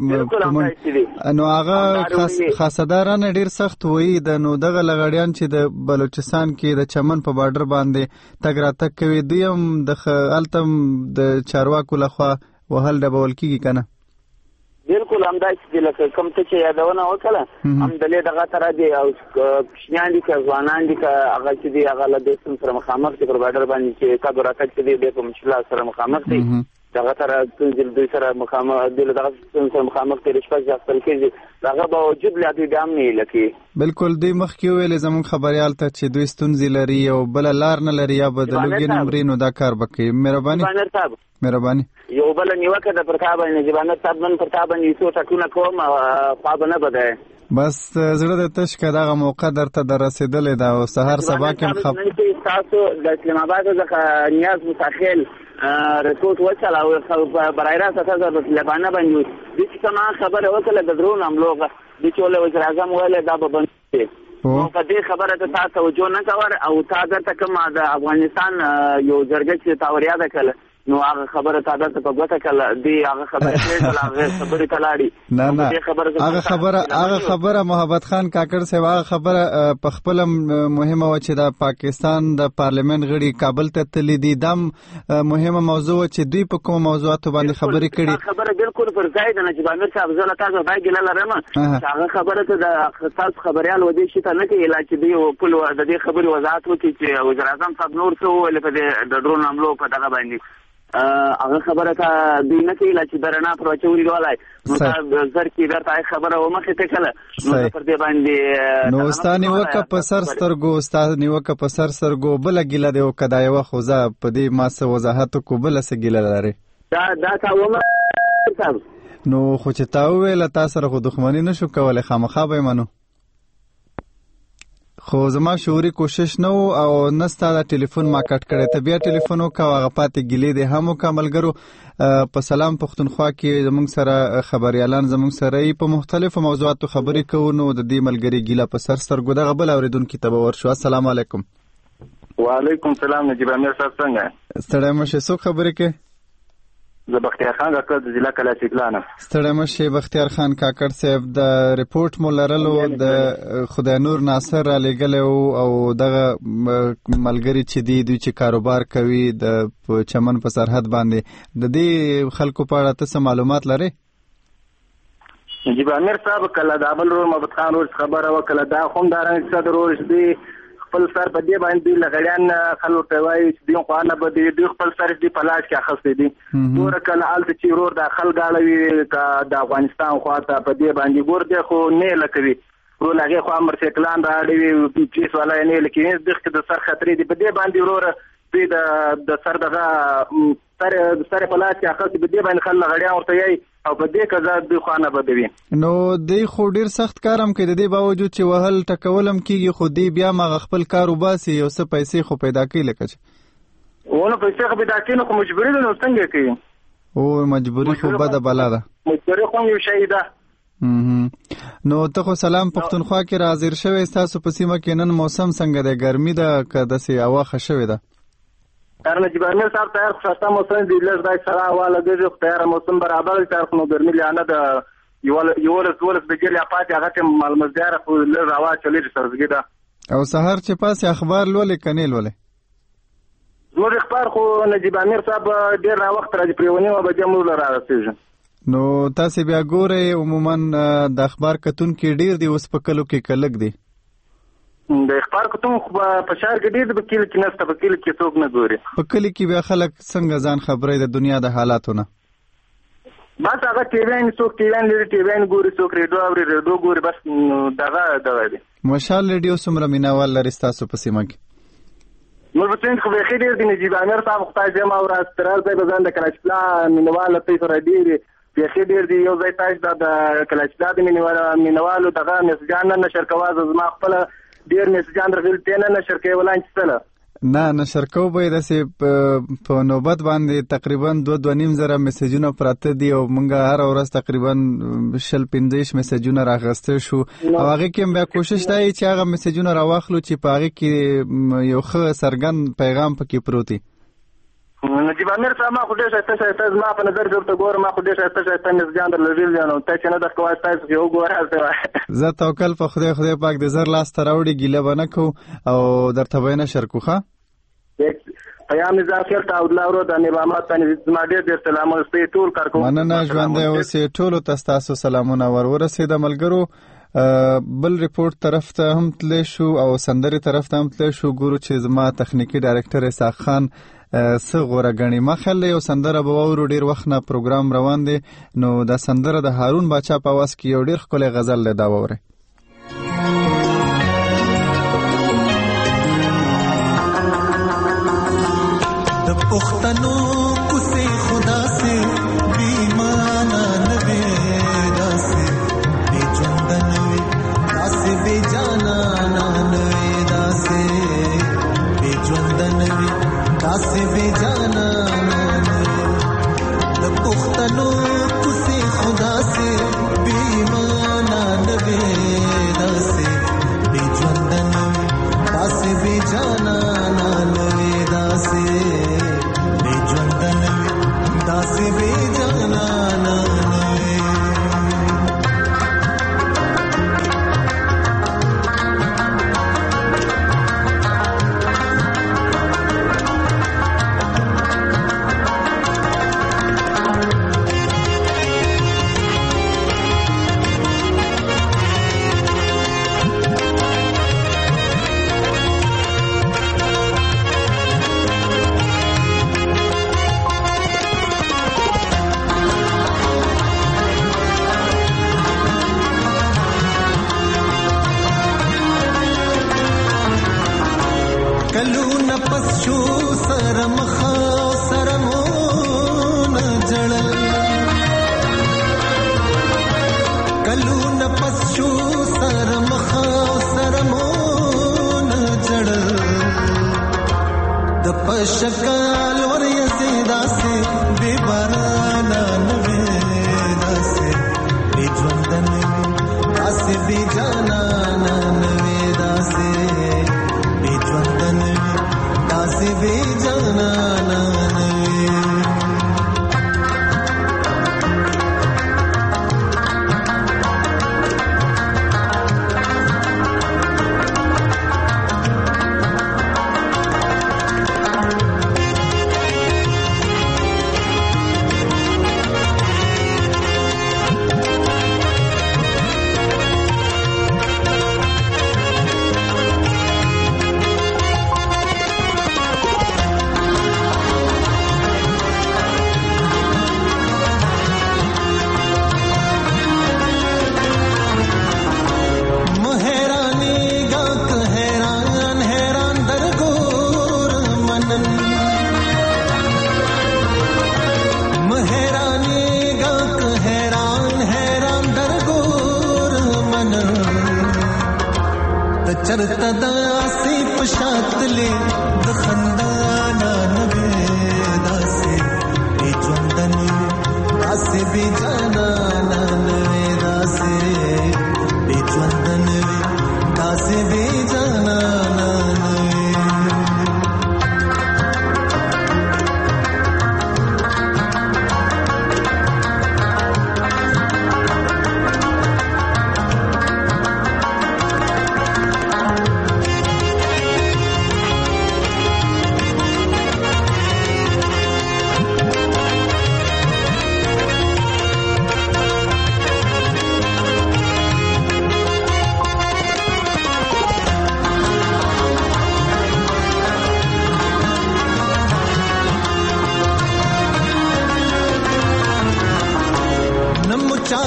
Speaker 1: کباړ نو هغه خاصدارانه ډیر سخت وي د نو دغه لغړیان چې د بلوچستان کې د چمن په بارډر باندې تګ راتګ کوي دوی هم د التم د چارواکو لخوا وهل ډبول کیږي کنه
Speaker 14: بالکل همدا چې لکه کوم څه چې یادونه وکړه هم د دغه تر دي او شنان دي که ځوانان دي که هغه چې دي هغه له دې سره مخامخ دي پر بارډر باندې چې تاسو راکټ دي د مشکل سره مخامخ دي دغه تر دوی سره مخامخ دي دغه سره مخامخ دي شپږ ځل کېږي هغه باوجود لا دوی دام نه لکه
Speaker 1: بالکل دوی مخکې ویل زمون خبريال ته چې دوی ستونزې لري او بل لار نه لري یا بدلوګي نمرینو دا کار وکړي مهرباني
Speaker 14: یو بل نیوکه د پرتابه نه ځبانه تابن پرتابه نیسو ټکونه کوم پاب نه بده
Speaker 1: بس زړه د تش کداغه موقع درته درسیدلې دا او سحر سبا کې
Speaker 14: خبر تاسو د اسلام آباد څخه نیاز متخیل رپورت وچاله برای راست تاسو د لبنان باندې د څه خبره وکړه د درون عملوغه د چوله وزیر اعظم ویل دا به بند نو په دې خبره ته تاسو توجه نه کوئ او تاسو ته کوم د افغانستان یو جرګه چې تاوریا ده کله نو هغه خبره تاسو ته په ګوته کله دی هغه خبره کړه هغه خبره کلاړي
Speaker 1: نه هغه خبره محمد خان کاکړ صاحب هغه خبره په خپل مهمه و چې د پاکستان د پارلیمنت غړي کابل ته تللی دي دم مهمه موضوع چې دوی په کوم موضوعاتو باندې خبرې کړي
Speaker 14: خبره بالکل پر ځای ده چې باندې صاحب زله تاسو باید ګل لرم هغه خبره ته د خاص خبريال و دې شي ته نه کې علاج دی او په د دې خبري وضاحت وکړي چې وزیر اعظم صاحب نور څه ول په دې د ډرون حملو په دغه باندې هغه خبره ته دوی نه کوي چې درنا پر چوري ولای نو زر کې درته خبره و مخه ته کله نو پر دې باندې
Speaker 1: نو ستاني وک په سر سترګو ستاني وک په سر سترګو بل ګیله دی او کداي و خوځه په دې ما څه وضاحت کو بل څه ګیله لري
Speaker 14: دا تا
Speaker 1: نو خو چې تا ویل تاسو سره خو دښمنی نشو کولای خامخا به منو خو زما شعوري کوشش نه او نستا دا ټلیفون ما کټ کړی ته بیا ټلیفون وکاو هغه پاتې ګلې دي هم کملګرو په سلام پښتونخوا کې زموږ سره خبريالان زموږ سره په مختلفو موضوعاتو خبرې کوو نو د دې ملګری ګیله په سر سترګو دغه بل اوریدونکو ته ورشو السلام علیکم
Speaker 15: وعلیکم السلام نجیب امیر صاحب څنګه
Speaker 1: ستړی مشه څوک خبرې کوي
Speaker 15: زه بختیار خان کاکړ د ضلع کلاسیک لانه
Speaker 1: ستړی مشه بختیار خان کاکړ صاحب د ریپورت مو لرلو د خدای نور ناصر را لګلو او دغه ملګری چې دی دوی چې کاروبار کوي د چمن په سرحد باندې د دې خلکو په اړه څه معلومات لري
Speaker 15: نجیب امیر صاحب کله د ابل روز محمد خان روز خبره وکړه دا هم دارنګ صدر روز دی خپل سر په دې باندې لغړیان خلک ته وایي چې دوی خو نه بده دوی خپل سر دې پلاش کې اخستې دي نور کله الته چې ورور داخل غاړوي د افغانستان خواته په دې باندې ګور دی خو نه لکوي ورول هغه خو امر سیکلان راړي پی پی اس ولا نه لکه دغه د سر خطرې دی په دې باندې ورور دوی د سر دغه سر پلاش کې اخستې په دې باندې خلک لغړیان ورته یي او په دې کزا د خوانه بدوي
Speaker 1: نو دی خو ډیر سخت کارم کوي د دې باوجود چې وهل ټکولم کیږي خو دی بیا ما خپل کار وباسي او څه پیسې خو پیدا کوي لکه
Speaker 15: ونه پیسې خو پیدا کوي نو مجبوری ده نو څنګه کوي
Speaker 1: او مجبوری خو بده بلا ده
Speaker 15: مجبوری خو یو شی ده
Speaker 1: نو ته خو سلام پښتونخوا کې حاضر شوی تاسو په سیمه کې نن موسم څنګه دی ګرمي ده که داسې هوا ښه شوې ده
Speaker 15: نجیب امیر صاحب تیار خسته موسم دی لږ دای سره حواله دی تیار موسم برابر تر نو ګرمي لانه د یو ورځ د ګل اپات هغه ته مالمزدار خو لږ هوا چلی سرزګی ده
Speaker 1: او سحر چې پاسه اخبار لولې کنيل ولې
Speaker 15: زموږ اخبار خو نجیب امیر صاحب ډیر وخت راځي پریونی او به جمهور لاره رسېږي
Speaker 1: نو تاسو بیا ګورئ عموما د اخبار کتون کې ډیر دی اوس په کلو کې کلک دی
Speaker 15: د اخبار کوم په شهر کې ډېر د کلی کې نسته په کلی کې څوک نه ګوري
Speaker 1: په کلی کې بیا خلک څنګه ځان خبرې د دنیا د حالاتونه
Speaker 15: بس هغه ټیوین څوک ټیوین لري ټیوین ګوري څوک ریډیو اوري ریډیو ګوري بس دغه دی.
Speaker 1: مشال ریډیو څومره مینوال لري ستاسو په سیمه کې؟
Speaker 15: نور بچین خو به خیر دي نجیب امیر صاحب خدای دې ما ور استرال ځای بزند کلاشلا مینوال ته سره ډیر به خیر دی یو ځای تاج د کلاشلا د مینوالو دغه مسجان نشر کواز زما خپل ډیر مسجان رغل تنه نشر کوي ولان چله
Speaker 1: نه نشر کو به د په نوبت باندې تقریبا 2.5 زره میسجونه پراته دي او مونږه هر ورځ تقریبا 15 میسجونه راغسته شو او هغه کې بیا کوشش دی چې هغه میسجونه راواخلو چې په هغه کې یو ښه سرګن پیغام پکې پروت دی.
Speaker 15: نجیب امیر صاحب ما خو ډېر شایسته زما په نظر درته ګورم ما خو ډېر شایسته مسجان درلودل نو ته چې نه د کوه تاسو یو ګوره
Speaker 1: زه توکل په خدای پاک د زر لاس تراوړي ګیله بنه کو او درته به نه شرکوخه
Speaker 15: پیام ظافر ته اولارو د نظامات باندې زما ډېر سلام واستي ټول کارکو
Speaker 1: مننه ژوند اوسې ټول تاسو سلامونه ورسېد ملګرو. بل ریپورت طرف ته هم تل شو او سندري طرف ته هم تل شو ګورو چې زما تخنیکی ډایرکټر اسحاق خان غوره غنی ما خل یو سندره به ورو ډیر وخت نه پروګرام روان دی نو دا سندره د هارون باچا په واس کې یو ډیر ښکلی غزل له دا وره
Speaker 16: د پښتنو کوسه خدا سے بیمانه نوي داسه بے ژوند نوي داسه بے جانا نوي داسه بے ژوند نوي داسه بے جانا د پښتنو کوسه خدا سے بیمانه نوي داسه بے ژوند نوي داسه بے جانا نوي داسه داسې بے جانا شکال ور یزیدا سے بے بارانا نوے داسے بے ژوند نوے داسے بے جانا نوے داسے بے ژوند نوے داسے بے جانا چرتا داسې پشاتلې د خندانا نوې داسې بے ژوند نوې داسې بے جانا نوې داسې بے ژوند نوې داسې بے جانا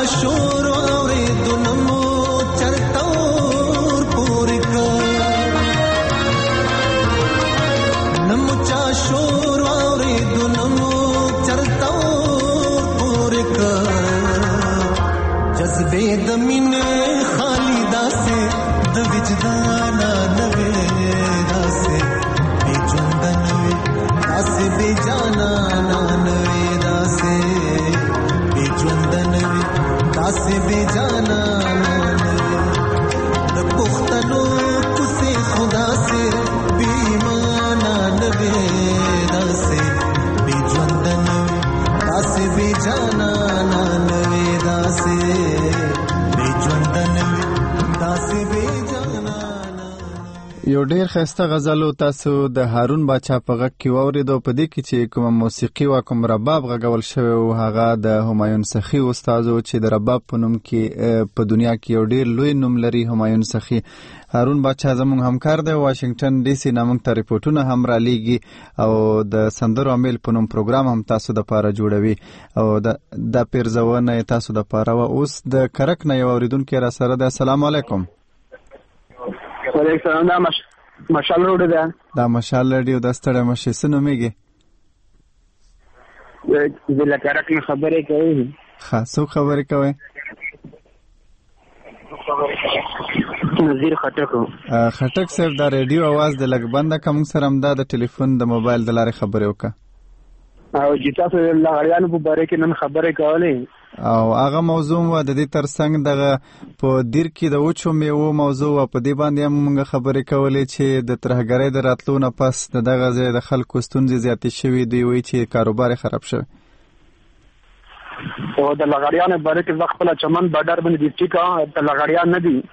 Speaker 16: شور اورېدو نه مو چرته اور پورې کړ نه مو چا شور اورېدو نه مو چرته اور پورې کړ جذبې د مینې خالي داسې د وجدان نوې داسې بې ژوند نوې داسې بې جانا نوې داسې بې ژوند نوې داسې بې جانا د پښتنو کوڅې خدا سے بې ایمانا نوې داسې بې ژوند نوې داسې بې جانا نوې داسې بې ژوند نوې داسې بې جانا.
Speaker 1: یو ډیر ښایسته غزل تاسو د هارون باچا په غږ کې واورېدو. په دې کې چې کوم موسیقي او کوم رباب غږول شوی و هغه د همایون سخي استاد چې د رباب په نوم کې په دنیا کې یو ډیر لوی نوم لري. همایون سخي هارون باچا زموږ همکار دی واشنگټن ډي سي نه موږ ته ریپورټونه هم رالیږي او د سندرو امیل په نوم پروګرام هم تاسو د پاره جوړوي او د پیرزونه تاسو د پاره. اوس د کرک نه یو اوریدونکو را سره ده. السلام علیکم.
Speaker 17: وعلیکم السلام. دا مشال روډ ده.
Speaker 1: دا مشال رادیو د ستړی مشه سنو میږي
Speaker 17: د لکرک نه خبرې کوي.
Speaker 1: خاصو خبرې کوي.
Speaker 17: نذیر خټک
Speaker 1: صاحب دا رادیو आवाज د لګ بنده کوم سره هم دا د ټلیفون د موبایل د لارې خبرې وکړه
Speaker 17: او چې تاسو لغړیانو په باره کې نن خبرې کولې
Speaker 1: او هغه موضوع و د دې ترڅنګ دغه په دیر کې د وچو میوو موضوع په دې باندې موږ خبرې کولې چې د ترهګرۍ د راتلو نه پس دغه ځای د خلکو ستونزې زیاتې شوې دی وایي چې کاروبار خراب شوی
Speaker 17: او د لغړیانو باره کې وخت په چمن بادر باندې ډیسټریکټ د لغړیان نه دي.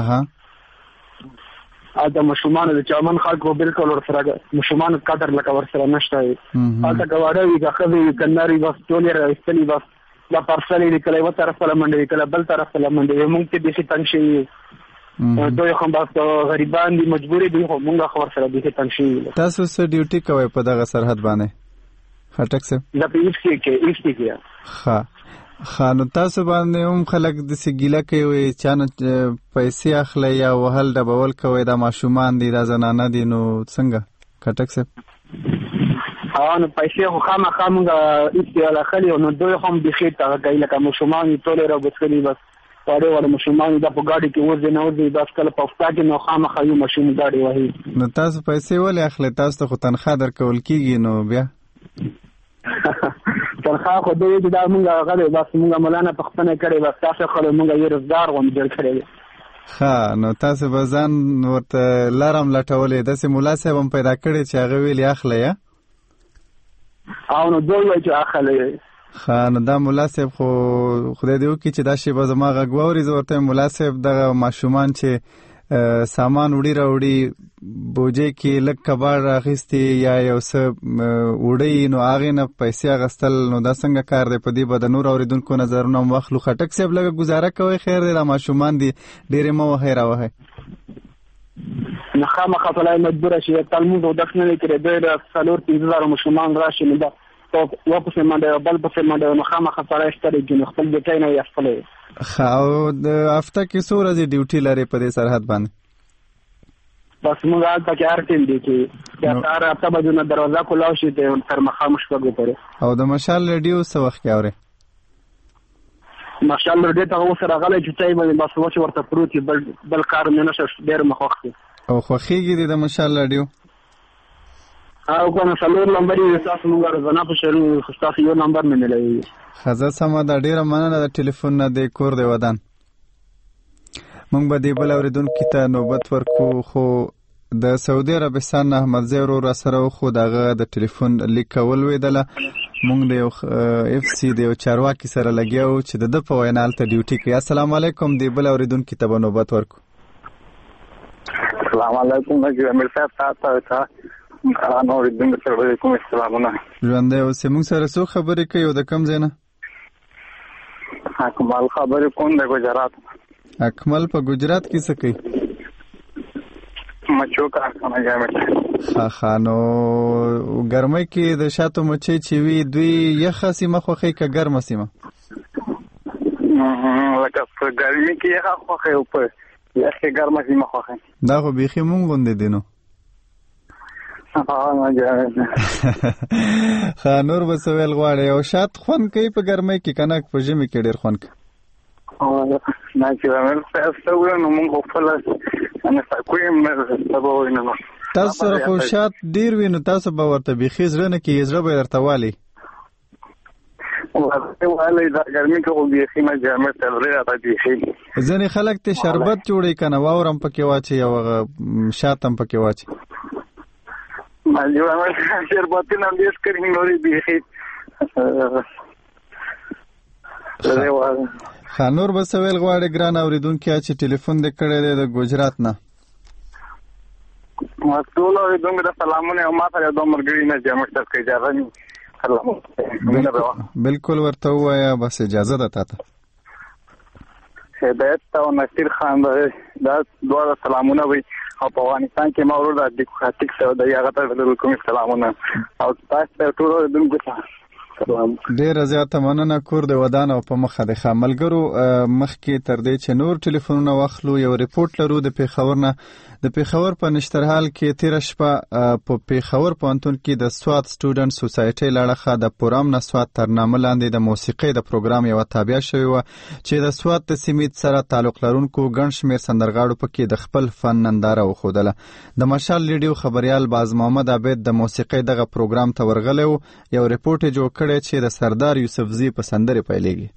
Speaker 17: د مشومان د چمن خلکو بالکل ورسره مشومان قدر لکه ورسره نشته. هلته ګواډه وي غخوي کناري بس ټولې راستلي بس دا پارسلې کله یو طرف ته منډي کله بل طرف ته منډي موږ ته به تنګ شي دوی هم بس غریبان دي مجبورې دي موږ خبر سره به تنګ شي.
Speaker 1: تاسو څه ډیوټي کوئ په دغه سرحد باندې خټک سه
Speaker 17: دا په ایفټي کې
Speaker 1: خانو تاسو باندې هم خلک د سګیله کوي چانه پیسې اخلي یا وهل ډبول کوي دا ماشومان دي دا زنانه دي نو څنګه خټک سه
Speaker 17: نو پیسې خو خامخا موږ ایستیاله خلی نو دوی هم بخیر ته کوي لکه مشومان ټول راغوڅلي بس وړه مشومان دا په ګاډي کې وځي نه وځي بس کله په افتا کې نو خامخا یو ماشوم ګاډي وهي.
Speaker 1: نو تاسو پیسې ولې اخلي؟ تاسو خو تنخواه درکول کیږي نو بیا
Speaker 17: تنخواه خو دوی دا موږ غلې بس موږ مولانا په خپل کړي بس تاسو خو موږ یې روزګار غوم جوړ کړی.
Speaker 1: نو تاسو بزان ورته لارم لټولې داسې مولا صاحب هم پیدا کړی چې هغه ویلي اخلي یا
Speaker 17: او نو دوی چې اخلي.
Speaker 1: نو دا مولا صاحب خو خدای دې وکړي چې دا شی به زما غږ واوري. زه ورته مولا صاحب دغه ماشومان چې سامان وړي راوړي بوجې کې لږ کباړ راخیستي یا یو څه وړي نو هغې نه پیسې اخیستل نو دا څنګه کار دی؟ په دې به د نور اورېدونکو نظرونه هم واخلو. خټک صاحب لږه ګزاره کوئ خیر دی دا ماشومان دي ډېرې مه وهئ راوهئ.
Speaker 17: نو خامخا سړی مجبوره شي تلمود اودس نه دی کړی دوی د 4-5 ماشومان راشي نو دا واپسې منډه بل پسې منډه نو خامخا سړی ستړی کېږي خپل ډیوټۍ نه یې خپلی.
Speaker 1: او د هفته کې څو ورځې ډیوټي لري په دې سرحد باندې؟
Speaker 17: بس موږ هلته کې هر ټیم دی چې سهار 8 بجو نه دروازه کولاو شي تر ماښام 6 بجو پورې.
Speaker 1: او د مشال ریډیو څه وخت کې اورئ؟
Speaker 17: مشال ریډیو ته اوس راغلی چې چای باندې بس وچ ورته پروت بل کار مې نشه ډېر مې خوښ دی.
Speaker 1: او خوښېږي دې د مشال ریډیو؟
Speaker 17: او کنه څلور نمبر یې تاسو موږ روزانه په شروع خو تاسو یو نمبر مې نه لوي.
Speaker 1: خزه سمه دا ډیره مننه د ټلیفون نه د کور دی ودان. موږ به دی بل اوریدونکو ته نوبت ورکو خو د سعودي عربستان احمد زیرو را سره خو دغه د ټلیفون لیک کول ویدله. موږ د اف سی د چارواکي سره لګیاو چې د په وینال ته ډیوټي کوي. السلام علیکم دی بل اوریدونکو ته به نوبت ورکو.
Speaker 18: السلام علیکم نجیب امیر صاحب تاسو نو ریډینګ سره کوم اسلامونه
Speaker 1: ژوندې اوسې موږ سره څو خبرې کوي او د کم ځای نه؟
Speaker 18: اکمل خبرې کوم د ګجرات.
Speaker 1: اکمل په ګجرات کې څه کوي؟
Speaker 18: مچو کارخانه جامع.
Speaker 1: نو ګرمۍ کې د شاتو مچۍ چې وي دوی یخه سیمه خوښوي که ګرمه سیمه؟
Speaker 18: لکه په ګرمي کې یې خوښه او په یخه ګرمه کې مخه
Speaker 1: دا خو بيخي مونږ غوندې دي نو نور به سویل غواړي او شات خون کوي په ګرمۍ کې کنه په ژمي کې ډېر خون کوي
Speaker 18: نه چې موږ تاسو نو موږ خپل انا کوم سبا وینم
Speaker 1: تاسو سره خو شات ډېر وینو تاسو به ورته بيخي زړه نه کې زړه به درته والي
Speaker 18: والي دا ګرمي کې خو بيخي ما جامه تلري راځي
Speaker 1: ځنې خلک ته شربت جوړي کنه واورم پکې واچي او شاتم پکې واچي
Speaker 18: ما جوړه شربت نه دې سکرین نوري بيخي
Speaker 1: خانور بسویل غواړي ګران اوریدونکو چې ټلیفون دې کړی دی د ګجرات نه
Speaker 18: ما ټول اوریدونکو ته سلامونه او ما سره د مرګري نه جامه تاسو اجازه نه
Speaker 1: بالکل ورته وایا بس اجازه ده تاسو
Speaker 18: هدایت او نصیر خان دا دوه سلامونه وي او په افغانستان کې ما ورته د ډیموکراتیک سره د یاغه ته کوم سلامونه او تاسو ټول اوریدونکو ته
Speaker 1: ډېر زیاته مننه کور د ودان او په مخه د خاملګرو مخکې تر دې چې نور ټلیفونونه واخلو یو ریپورت لرو د پیښور نه د پیښور په نشترحال کې 13 شپه په پیښور پوهنتون کې د سواد سټوډنټ سوسایټي لړخه د پرام نسواد ترنامه لاندې د موسیقي د پروګرام یو تابع شوی و چې د سواد د سیمې سره تعلق لرونکو ګڼ شمېر سندرغاړو پکې د خپل فن ننداره وښودله د مشال ریډیو خبريال باز محمد عابد د موسیقي دغه پروګرام ته ورغلی و یو ریپورت جوړ کړی چې د سردار یوسفزي په سندره پیلېږي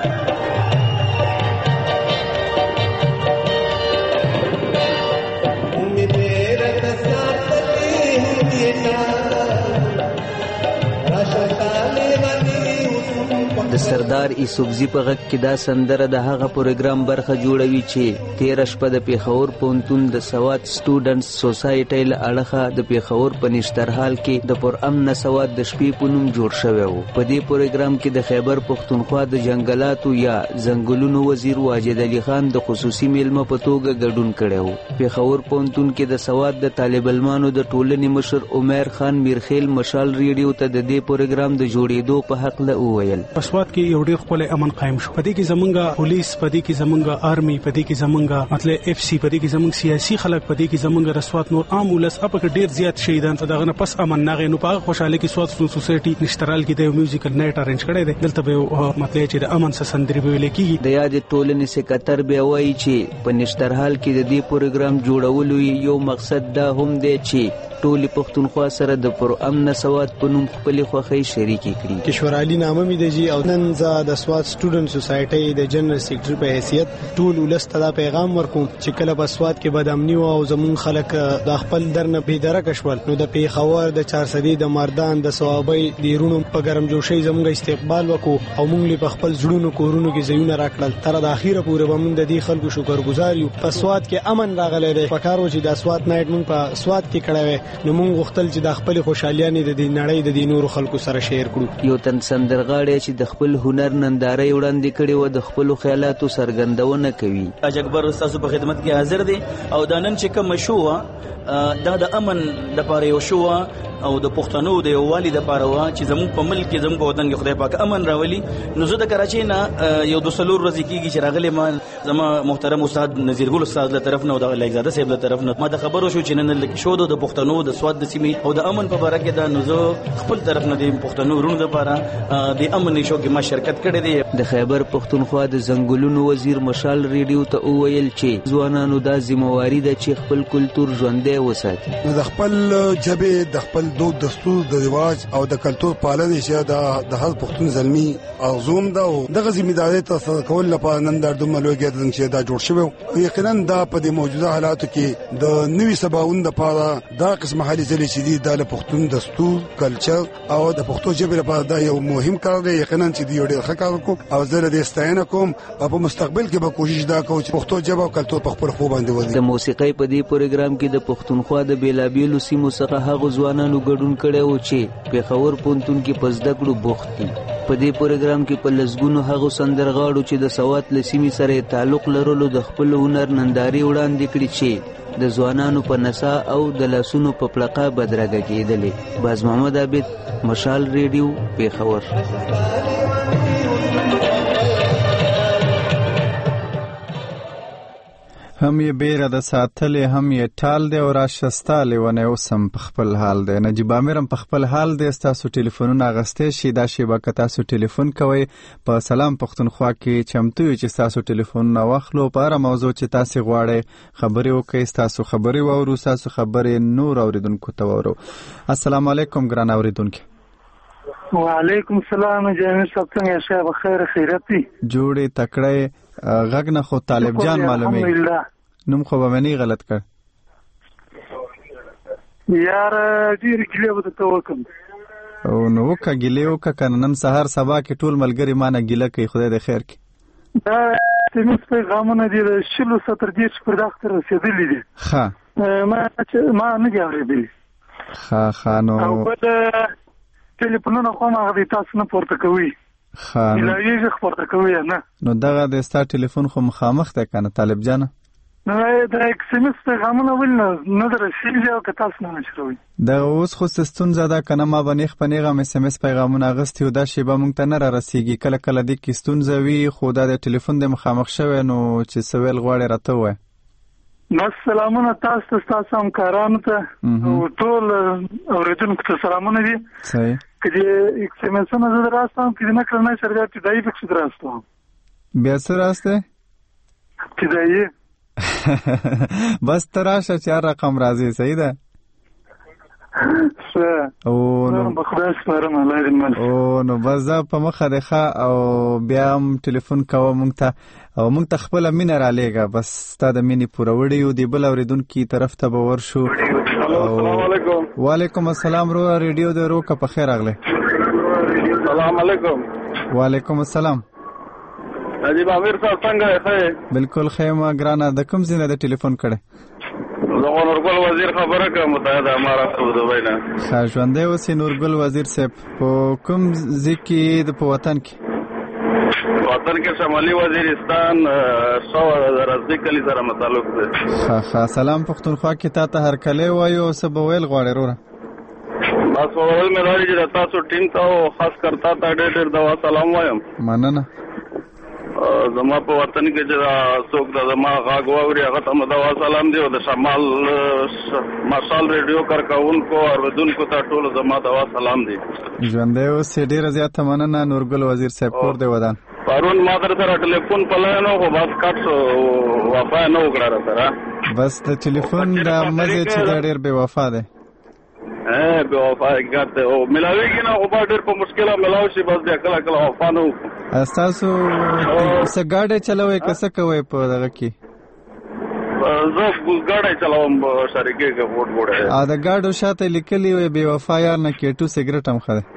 Speaker 19: د سردار یوسفزي په غږ کې دا سندره د هغه پروګرام برخه جوړوي چې 13 شپه د پیښور پوهنتون د سواد سټوډنټس سوسایټي له اړخه د پیښور په نشترحال کې د پرامن سواد د شپې په نوم جوړ شوی و په دې پروګرام کې د خیبر پښتونخوا د جنگلاتو یا ځنګلونو وزیر واجد علي خان د خصوصي میلمه په توګه ګډون کړی و پیښور پوهنتون کې د سواد د طالب علمانو د ټولنې مشر عمر خان میرخیل مشال ریډیو ته د دې پروګرام د جوړېدو په حق له وویل
Speaker 20: کې یو ډېر خپل امن قائم شو پدې کې زمونږه پولیس پدې کې زمونږه آرمي پدې کې زمونږه مطلب اف سی پدې کې زمونږ سیاسي خلک پدې کې زمونږه رسوات نور عام ولس اپ کې ډېر زیات شهیدان ته دغه پس امن ناغې نو په خوشاله کې سواد سوسایټي نشترال کې د میوزیکل نایټ ارنج کړی دی دلته به مطلب چې د امن سندري به لیکي
Speaker 19: د یاد ټولنې سکرټر به وایي چې په نشترحال کې د دې پروګرام جوړولو یو مقصد دا هم دی چې ټولي پښتونخوا سره د پرامن سواد په نوم خپل خوخي شریکي کړي
Speaker 21: کشورالي نامه مې دی او نن زه د سواد سټوډنټ سوسایټي د جنرال سیکریټری په حیثیت ټول ولست ته پیغام ورکوم چې کله په سواد کې بدامني او زمون خلک د خپل درنه بيدرک شول نو د پیښور د 400 د مردان د ثوابي دیرونو په ګرم جوشي زمونږ استقبال وکړو او موږ په خپل ژوندونو کورونو کې زیونه راکړل تر د اخیره پورې به موږ د دې خلکو شکرګزار یو په سواد کې امن راغلی دی پکارو چې د سواد نایټ موږ په سواد کې کړه نو موږ غوښتل چې د خپل خوشحاليانې د دې نړۍ د دې نورو خلکو سره شیر کړو
Speaker 19: یو تن سندرغاړی چې د خپل هنر ننداره وړاندې کړي و د خپل خیالاتو څرګندونه کوي
Speaker 22: اجکبر تاسو په خدمت کې حاضر دي او دا نن چې کوم شو دا د امن د پاره یو شو او د پښتنو د یووالي د پاره وا چې زموږ په ملک کې زموږ په وطن کې خدای پاک امن راولي نو زه د کراچۍ نه یو د سلور ورځې کېږي چې راغلی ما زما محترم استاد نذیر ګل استاد له طرف نه او د لایزاده صاحب له طرف نه ما د خبرو شو چې نن لکه شو د پښتنو د سواد د سیمې او د امن په اړه کې دا نو زه خپل طرف نه د پښتنو ورونو لپاره د امن شو کې ما شرکت کړې دي
Speaker 19: د خیبر پښتونخوا د ځنګلونو وزیر مشال ریډیو ته وویل چې ځوانانو دا ذمہواری ده چې خپل کلچر ژوندی وساتي
Speaker 23: د خپل جبه د خپل دود دستور د رواج او د کلچر پالنې شه د هر پښتون زلمی ارزوم ده او دغه ذمہداري تاسو کول لپاره نن د دوملوګي د چې دا جوړ شوی یقینا دا په د موجوده حالاتو کې د نوي سباوند لپاره دا قسم حالي ځلې چې دی د پښتون دستور کلچر او د پښتو ژبې لپاره دا یو مهم کار دی یقینا چې دی ډېر ښه کار وکړو او زه له دې ستاینه کوم او په مستقبل کې به کوشش دا کوم چې پښتو ژبه او کلچر په خپل خو باندې ودی
Speaker 19: د موسیقۍ په دې پروګرام کې د پښتونخوا د بیلابیلو سیمو څخه هغه ځوانانو ګډون کړي او چې پیښور پوهنتون کې په زده کړو بوخت دي په دې پروګرام کې په لسګونو هغه سندرغاړو چې د سواد له سیمې سره تعلق لرلو د خپل هنر ننداري وړاندې کړي چې د ځوانانو په نڅا او د لاسونو په پلقا بدرګه کېدلې باز محمد عابد مشال ریډیو پیښور
Speaker 1: هم یې بیره د ساتلې هم یې ټال دی او راشستا لیونی اوس هم په خپل حال دی. نجیب عامر هم په خپل حال دی. ستاسو ټلیفونونه اخیستی شي. دا شیبه که تاسو ټلیفون کوئ په سلام پښتونخوا کې چمتو یو چې ستاسو ټلیفونونه واخلو په هره موضوع چې تاسې غواړئ خبرې وکړئ. ستاسو خبرې واورو ستاسو خبرې نور اوریدونکو ته واورو. السلام علیکم ګران اوریدونکي.
Speaker 2: وعلیکم السلام جامع صاحب څنګه شه بخیر خیرت دی
Speaker 1: جوړې تکړه غږ نه خو طالب جان معلومي نوم خو به منی غلط کړ
Speaker 2: یار ډیر ګیله وته وکم
Speaker 1: او نو وکه ګیله وکه کنه نن سحر سبا کې ټول ملګری مانه ګیله کوي خدای دې خیر کړي
Speaker 2: دا تمیز پیغامونه دي شلو 70 پر داختر رسیدلې دي ها ما نه جوړېدل
Speaker 1: ها نو
Speaker 2: او په ټلیفونونه کوم هغه تاسو نه پورته کوي الهي خبرته کوي نه
Speaker 1: نو دغه د ستا ټلیفون خو مخامخ ده کنه طالب جان
Speaker 2: نو دا اکسمس پیغامونه ولنه نه درشي او که تاسو نه شروي
Speaker 1: دا اوس خو سستون زده کنه ما باندې خپنیغه اس ام اس پیغامونه غستیو دا شی به مونږ ته نه رسیږي کله کله د کیستون زوی خو دا د ټلیفون د مخامخ شوی نو چې سویل غواړي راته وای
Speaker 2: نو سلامونه تاسو همکارانو ته او ټول اوریدونکو ته سلامونه دي
Speaker 1: صحیح
Speaker 2: کله اکسمسونه زه راستم کله نه کړنه شرګه ابتدایي پکښ دراستم
Speaker 1: بیا څه راسته
Speaker 2: ابتدایي
Speaker 1: بس تراشه چې رقم راځي صحیح ده
Speaker 2: او نو بخدا سپارم الله دې مل
Speaker 1: او نو بس په مخه ده او بیا هم ټلیفون کوه مونږ ته او مونږ ته خپل مینه را لېګه بس ستا د مینې پوره وړي یو دی بل اوریدونکي طرف ته به ورشو
Speaker 3: السلام علیکم
Speaker 1: وعلیکم السلام رو ریډیو د روکه په خیر راغلی
Speaker 3: السلام علیکم
Speaker 1: وعلیکم السلام
Speaker 3: نجیب عامر صاحب څنګه ښه
Speaker 1: بالکل ښه ما ګرانه د کوم ځای نه د ټلیفون کړی
Speaker 3: زه نورګل وزیر خبره کوم متحده امارات دوبۍ نه
Speaker 1: ښه ژوندی اوسې نورګل وزیر صاحب په کوم ځای کې د په وطن کې
Speaker 3: وطن کې شمالي وزیرستان د رازدی کلي سره متعلق دی
Speaker 1: ښه سلام پښتونخوا کې تا ته هرکلی وایو څه به ویل غواړې وروره
Speaker 3: بس وویل مې دا چې د تاسو ټیم ته او خاص کر تا ته ډېر دوا سلام وایم
Speaker 1: مننه
Speaker 3: زما په وطن کې چې څوک د زما غږ واوري هغه ته مې دوا سلام دی او د شمال مشال ریډیو کارکوونکو اوریدونکو ته ټول زما دوا سلام دی
Speaker 1: ژوندی اوسې ډېره زیاته مننه نورګل وزیر صاحب کور دی ودان
Speaker 3: پرون ما در سره ټلیفون په لای نو خو بس کټ وفا نه وکړه را سره
Speaker 1: بس د ټلیفون د مزې چې دا ډېر بې وفا دی
Speaker 3: بې وفا ګټ او ملاویږي نه خو به ډېر په مشکله ملاو شي بس بیا کله کله وفا نه وکړو
Speaker 1: ستاسو څه ګاډی چلوئ که څه کوئ په دغه کې
Speaker 3: زه ګاډی چلوم شریکې کې ووټ وړی
Speaker 1: او د ګاډو شاته لیکلي وي بې وفا یار نه کېټو سګرټ هم ښه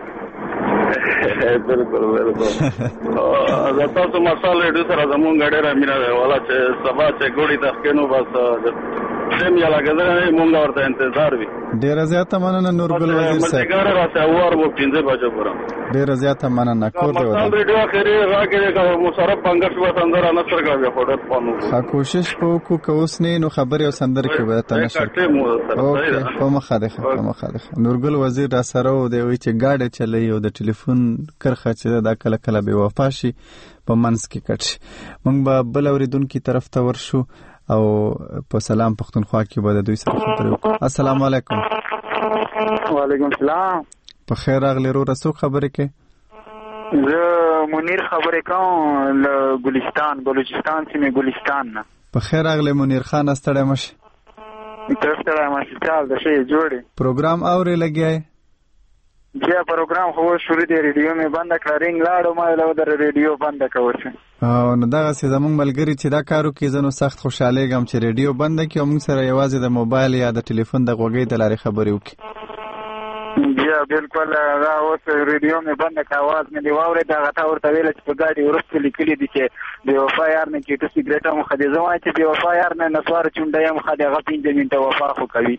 Speaker 1: دی
Speaker 3: بالکل زه تاسو مشال ریډیو سره زمونږ ډېره مینه دی والا چې سبا چې ګوډي تخکې نو بس سیم یا لګېدلی مونږ ورته انتظار وي
Speaker 1: ډېره زیاته مننه نورګل وزیر صاحب
Speaker 3: مازدیګر راته اوار وو 5 بجې پورې
Speaker 1: ډېره زیاته مننه کور دی
Speaker 3: مشال ریډیو اخري راکې مشرف پنګش به سندره نشر کوي خو ډېر پانو
Speaker 1: ښه کوشش به وکړو که اوس نه نو خبرې او سندرې کې به ته نشر اوکې په مخه دی نورګل وزیر را سره و دی وایي چې ګاډی چلوي او د ټلیفون کرښه چې دا کله کله بې وفا شي په منځ کې کټ شي موږ به بل اورېدونکي طرف ته ورشو او په سلام پښتونخوا کې به د دوی سره خبرې وکړو السلام علیکم
Speaker 2: وعلیکم السلام
Speaker 1: په خیر راغلی وروره څوک خبرې کوي
Speaker 2: زه منیر خبرې کوم له ګلستان بلوچستان سیمې ګلستان نه
Speaker 1: په خیر راغلی منیر خان ستړی مه شې
Speaker 2: ته ستړی مه شې چال د ښې جوړې
Speaker 1: پروګرام اورې لګیا
Speaker 2: بیا پروګرام خو شروع دی ریډیو مې بنده کړه رینګ لاړو ما له در ریډیو بنده کړ
Speaker 1: او نو دغسې زموږ ملګري چې دا کار وکړي زه نو سخت خوشحالېږم چې ریډیو بنده کړي او موږ سره یوازې د موبایل یا د ټلیفون د غوږۍ د لارې خبرې وکړي
Speaker 2: بیا بالکل دا اوس ریډیو مې بنده کړه اواز مې دې واورېد هغه تا ورته ویله چې په ګاډي وروسته لیکلي دي چې بې وفا یار نه کېټو سګرېټ هم ښه دی زه وایم چې بې وفا یار نه نسواره چونډۍ هم ښه دی هغه 5 منټه وفا خو کوي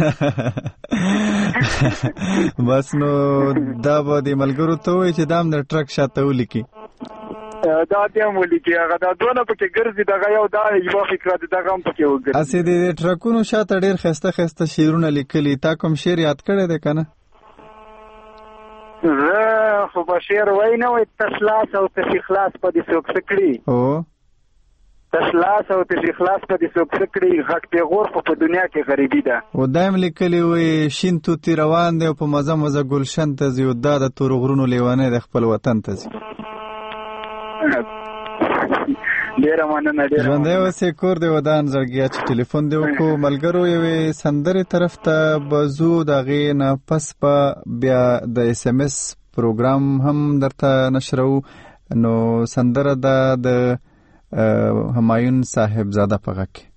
Speaker 1: بس نو دا به دې ملګرو ته ووایي چې دا هم د ټرک شاته ولیکي
Speaker 2: دا دې هم ولیکي هغه دا دونه پکې ګرځي دغه یو دا یوه فکره دی دغه هم پکې وګرځي
Speaker 1: هسې د ټرکونو شاته ډېر ښایسته ښایسته شعرونه لیکلي تا کوم شعر یاد کړی دی که نه
Speaker 2: زه خو به شعر وای نه وای تسلاس او تشي خلاص په دې څوک څه کړي تشلاس او تشخلاص په دې څوک کړي غټ پیغور خو په دنیا کې غریبي ده.
Speaker 1: و دایم لیکلی وي شین توتی روان دی او په مزه مزه ګلشن ته ځي او دا د تور غرونو لیوانې د خپل وطن ته ځي.
Speaker 2: ډیره مننه.
Speaker 1: ژوندی اوسې کور دی ودان زړګیا چې ټلیفون دی وکړو ملګرو یوې سندرې طرف ته به ځو د هغې نه پس به بیا د اس ام اس پروګرام هم درته نشرو. نو سندره ده د همایون صاحبزاده په غږ کې.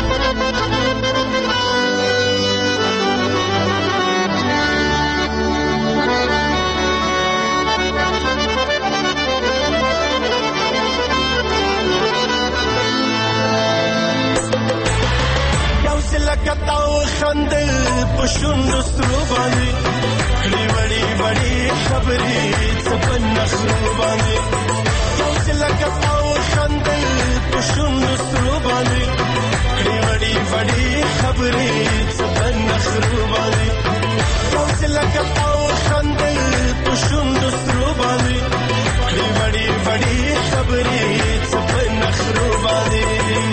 Speaker 16: یو ځل کتاو خندل په شونډو سترو باندې کړي وړي وړي خبرې څه په نخرو باندې یو ځل کتاو خندل په شونډو سترو باندې کړي وړي وړي خبرې څه په نخرو باندې یو ځل کتاو خندل په شونډو سترو باندې کړي وړي وړي خبرې څه په نخرو باندې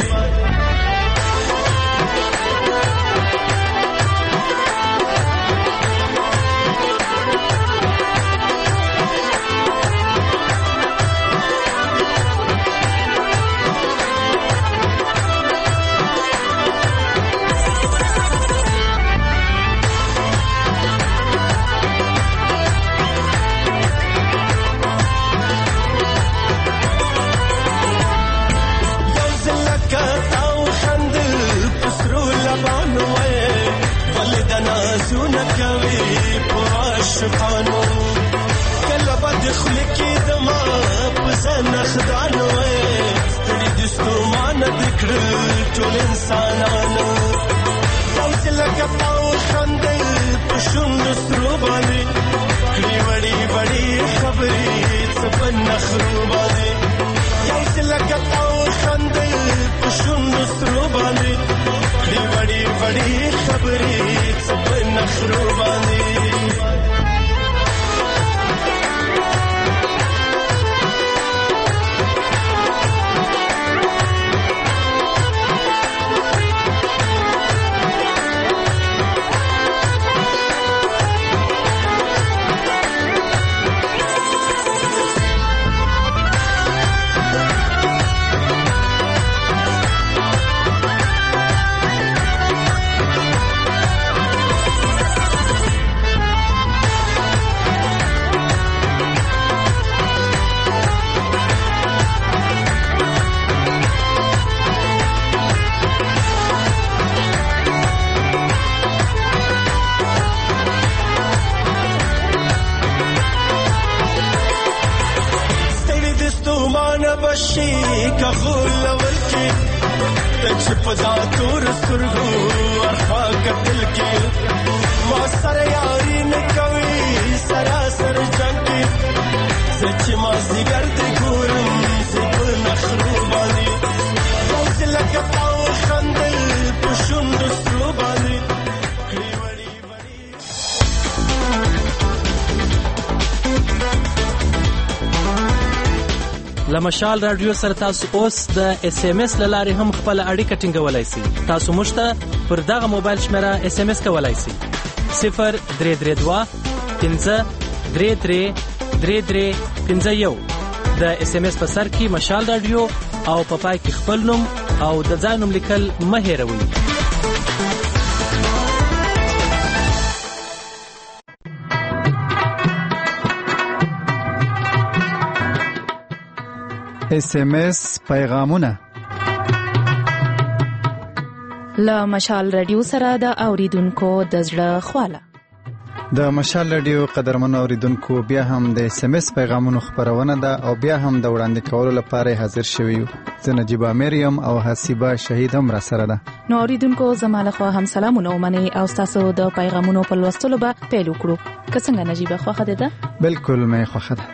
Speaker 16: شفانو کله بد خلکی دما پسند خدانو ستړي دستو مان دکړل ټول انسانانو یو ځل کتاو خندل په شونډو سترو باندې کړي وړي وړي خبرې څه په نخرو باندې یو ځل کتاو خندل په شونډو سترو باندې کړي وړي وړي خبرې څه په نخرو باندې
Speaker 13: لمشال رادیو سره تاسو اوس د اس ام اس لاري هم خپل اړیکه ټینګولای شئ. تاسو موږ ته پر دغه موبایل شمیره اس ام اس کولای شئ 0332 5333351 د اس ام اس په سر کې مشال رادیو او په پای کې خپل نوم او د ځای نوم لیکل مه هېروئ.
Speaker 1: اس ام اس پیغامونه
Speaker 4: له مشال رادیو سره د اوریدونکو د زړه خواله.
Speaker 1: د مشال رادیو قدرمن اوریدونکو بیا هم د اس ام اس پیغامونو خبرونه ده او بیا هم د وړاندې کولو لپاره حاضر شوی یو. زه نجیب مریم او حسیبه شهید هم را سره ده.
Speaker 4: نو اوریدونکو زماله خو هم سلامونه ومني او تاسو د پیغامونو په لوستلو به پیل وکړو. که څنګه نجیبه خوښه ده؟
Speaker 1: بالکل مې خوښه ده.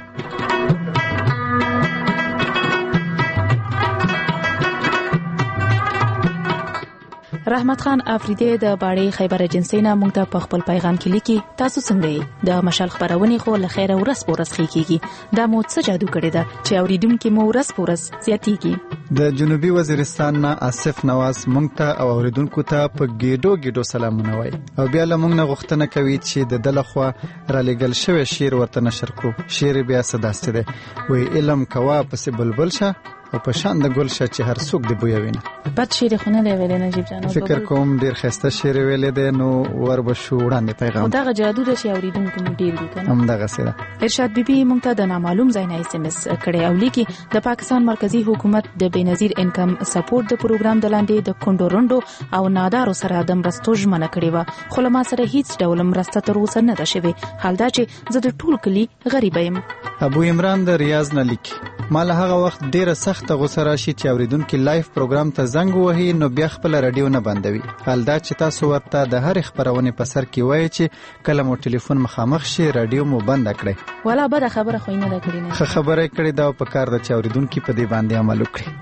Speaker 4: رحمت خان افریدی د باړې خیبر ایجنسی نه مونږ ته په خپل پیغام کې لیکي تاسو څنګه یې د مشال خبرونه خو له خیره ورس پورس کیږي دا مو څه جادو کړی دا چې اوریدونکو مو ورس پورس زیاتیږي د جنوبي وزیرستان نه آصف نواز مونږ ته او اوریدونکو ته په ګډو سلامونه وای او بیا لمونږ نه غوښتنه کوي چې د دلخوا را لګل شوی شعر ورته نشر کړو شعر بیا صداسته ده وی علم کوا پس بلبل شه او په شان د ګل شه چې هر څوک دی بویوینه بد شعر خو نه دی ویلې نجیب جان فکر کوم ډیر خسته شعر ویلې ده نو ور بشو وړاندې پیغام دا جادو د چې اوریدونکو مو ډیر دي کنه هم دغه سره ارشاد بیبي مونږ ته د نامعلوم ځای نه اس ام اس کړي او لیکي د پاکستان مرکزی حکومت د بنظیر انکم سپورټ د پروګرام د لاندې د کندورندو او نادارو سره د مرستو ژمنه کړې و خو له ما سره هیڅ ډول مرسته تر اوسه نه ده شوې حال دا چې زه د ټول کلی غریب یم ابو عمران د ریاض نه لیکي مال هغه وخت ډیره سخت غوسه راشي چې اوریدونکو لایف پروګرام ته زنګ وهي نو بیا خپل رادیو نه بندوي حال دا چې تاسو ورته د هر خبرونه په سر کې وایي چې کله مو ټلیفون مخامخ شي رادیو مو بند کړئ ولا بده خبره خو نه ده کړې نه خبره کړې دا په کار د اوریدونکو په دې باندې عمل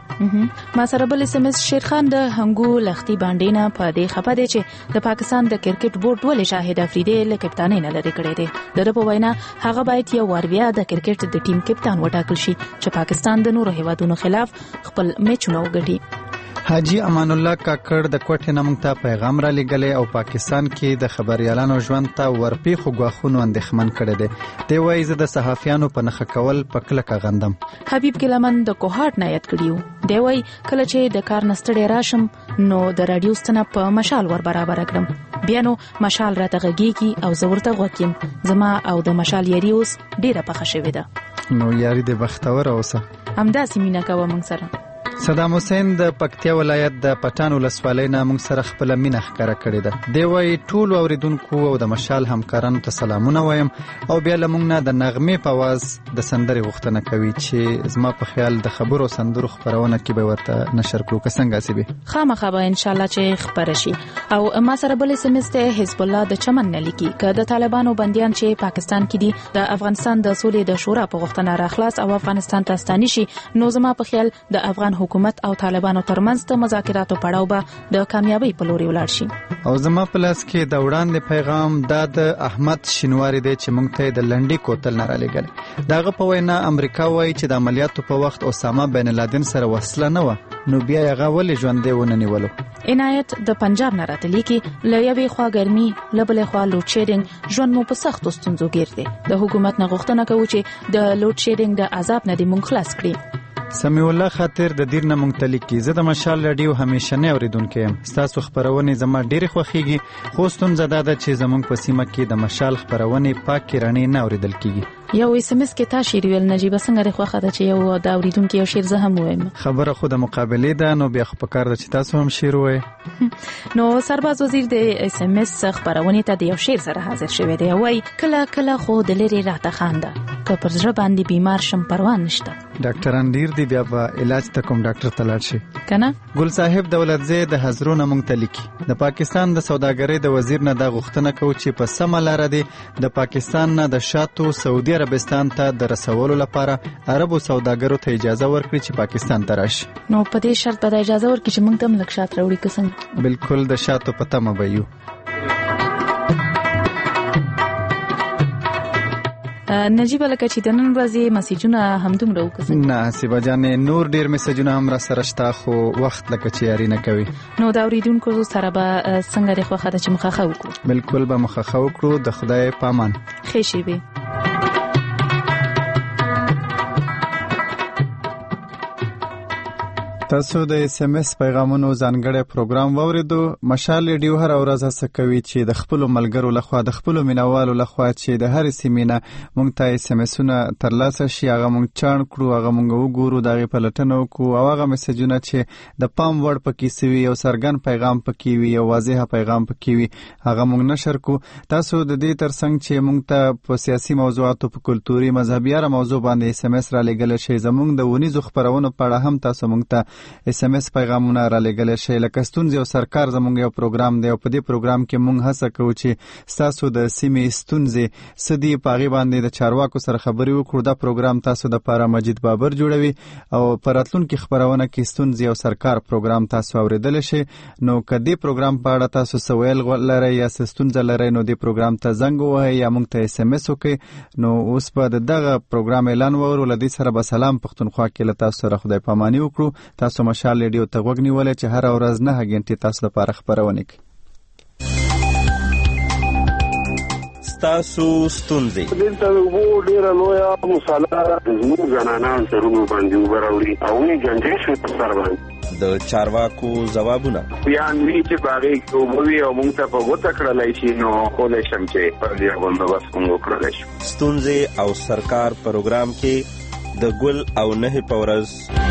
Speaker 4: وکړي ما سره بل اس ام اس شیر خان د هنګو لختي باندې نه په دې خبره دی چې د پاکستان د کرکټ بورډ ولې شاهد افریدی له کپتانۍ نه لري کړی دی د په وینا هغه باید یو ور بیا د کرکټ د ټیم کپتان وټاکل شي چې پاکستان د نورو هیوادونو خلاف خپل میچونه وګټي حاجی امان الله کاکړ د کوټې نامنګ ته پیغام را لګلې او پاکستان کې د خبريالانو ژوند ته ورپی خو غواخونو اندېښمن کړي دي دی وایي زه د صحافیانو په نخ کول په کلکه غندم حبیب ګلمن د کوهات نه یاد کړیو دی وایي کله چې د کار نستړی راشم نو د رادیو ستنه په مشال ور برابر کړم بیا نو مشال راته غږیږي او زه ورته غوکیم زما او د مشال یاري اوس ډیره پخه شوې ده نو یاري د بختور اوسه همداسې مینا کوه موږ سره صدام حسین د پکتیا ولایت د پټان ولسوالۍ نه موږ سره خپل مینه ښکاره کړې ده دی وایي ټول اوریدونکو او د مشال همکارانو ته سلامونه وایم او بیا لمونږ نه د نغمې په आवाज د سندرې غوښتنه کوي چې زما په خیال د خبرو سندرو خبرونه کې به ورته نشر کړو که څنګه سیبه خامخا به ان شاء الله چې خبر شي او ما سره بل سمسته حزب الله د چمن نه لیکي که د طالبانو بنديان چې پاکستان کې دي د افغانستان د سولې د شورا په غوښتنه راخلاص او افغانستان ته ستاني شي نو زما په خیال د افغان حکومت او طالبانو ترمنځ ته مذاکراتو پړاو به د کامیابی په لوري ولاړ شي او زما په لاس کې د وړاندې پیغام د احمد شینواری دی چې موږ ته د لنډي کوتل نه را لګل داغه په وینا امریکا وایي چې د عملیاتو په وخت اسامه بن لادن سره وسله نه و نو بیا هغه ولې ژوندې ونه نیولو عنایت د پنجاب نه راته لیکي لویوي خوا ګرمي لبلې خوا لوډ شیډینګ ژوند مو په سختو ستونزو ګیر دی د حکومت نه غوښتنه کوي چې د لوډ شیډینګ د عذاب نه دی مونږ خلاص کړي سمیع الله خاطر د دیر نه مونږ کی زه د مشال رادیو همیشه نه اوریدونکو یم تاسو خبرونه زما ډیره خوښیږي خو ستونزه ده چې زمونږ په سیمه کې د مشال خبرونه پاک رانی نه اوریدل کیږي یو اس ام اس کې تا شعر ویل نجیب څنګه خوخه ده چې یو د اوریدونکو یو شعر زه هم وایم خبره خو د مقابله ده نو بیا خو په کار ده چې تاسو هم شعر وایي نو سرباز وزیر د اس ام اس خبرونه ته د یو شعر سره حاضر شوی دی وای کله کله خو د لری راته خانده که پر ځړ باندې بیمار شم پروا نشته ډاکټران ډیر دی بیا به علاج ته کوم ډاکټر ته لاړ شي کنه ګل صاحب دولتزی د حضرونه مونږ ته لیکي د پاکستان د سوداګرۍ د وزیر نه د غوښتنه کوي چې په سم لار دی د پاکستان نه د شاتو سعودي عربستان ته د رسولو لپاره عربو سوداګرو ته اجازه ورکړي چې پاکستان ته راشي نو په دې شرط به اجازه ورکړي چې موږ ته ملک شات راوړي که څنګه بالکل د شاتو په تمه به یو نجیب لکه چې د نن ورځې مسیجونه همدومره وکړي نه سیبا جانې نور ډیر مسیجونه هم را سره شته خو وخت لکه چې یاري نه کوي نو دا اوریدونکو سره به څنګه د خوخه د چې مخه وکړو بالکل به مخه وکړو د خدای پامان خېشي به تاسو د اس ام اس پیغامونو ځانګړی پروګرام واوریدو مشال ریډیو هر ورځ هڅه کوي چې د خپل ملګرو لخوا د خپل مینوالو لخوا چې د هر سیمینه مونږ ته اس ام اسونه ترلاسه شي هغه مونږ چاڼ کړو هغه مونږ وګورو دغه پلټنه وکړو او هغه میسجونه چې د پام وړ پکې سوي او سرګن پیغام پکې وي او واضح پیغام پکې وي هغه مونږ نشر کو تاسو د دې ترڅنګ چې مونږ ته په سیاسي موضوعاتو په کلتوري مذهبي موضوع باندې اس ام اس را لګل شي زمونږ د ونیزو خبرونو په اړه هم تاسو مونږ ته
Speaker 1: SMS پیغامونه را لګل شي. لکه ستونزې او سرکار زموږ یو پروګرام دی او په دې پروګرام کې موږ هڅه کوو چې تاسو د سیمې ستونزې سدي پاغي باندې د چارواکو سره خبرې وکړو. دا پروګرام تاسو د پاره مجید بابر جوړوي او په راتلونکي خبرونه کې ستونزې او سرکار پروګرام تاسو اوریدل شي. نو کدی پروګرام په اړه تاسو سوال لرئ یا ستونزه لرئ نو دې پروګرام ته زنګ ووهئ یا موږ ته SMS وکړئ. نو اوس په دغه پروګرام اعلان وورو. لدی سره به سلام پښتونخوا کې له تاسو سره خدای پاماني وکړو. تاسو مشال ریډیو ته غوږ نیولئ چې هر ورځ 9 غنټې تاسو لپاره خبرونه کوي.
Speaker 6: تاسو ستونزې
Speaker 7: دلته وو ډیره لویه مصالحه زموږ زنانان سرونو باندې وراوړي او نه جنډې شو په سر باندې
Speaker 6: د چارواکو ځوابونه
Speaker 7: بیان وی چې باغې کوموي او موږ ته په وته کړلای شي نو کولای شم چې په دې باندې بس کوم وکړلای شي.
Speaker 6: ستونزې او سرکار پروګرام کې د ګل او نه پورز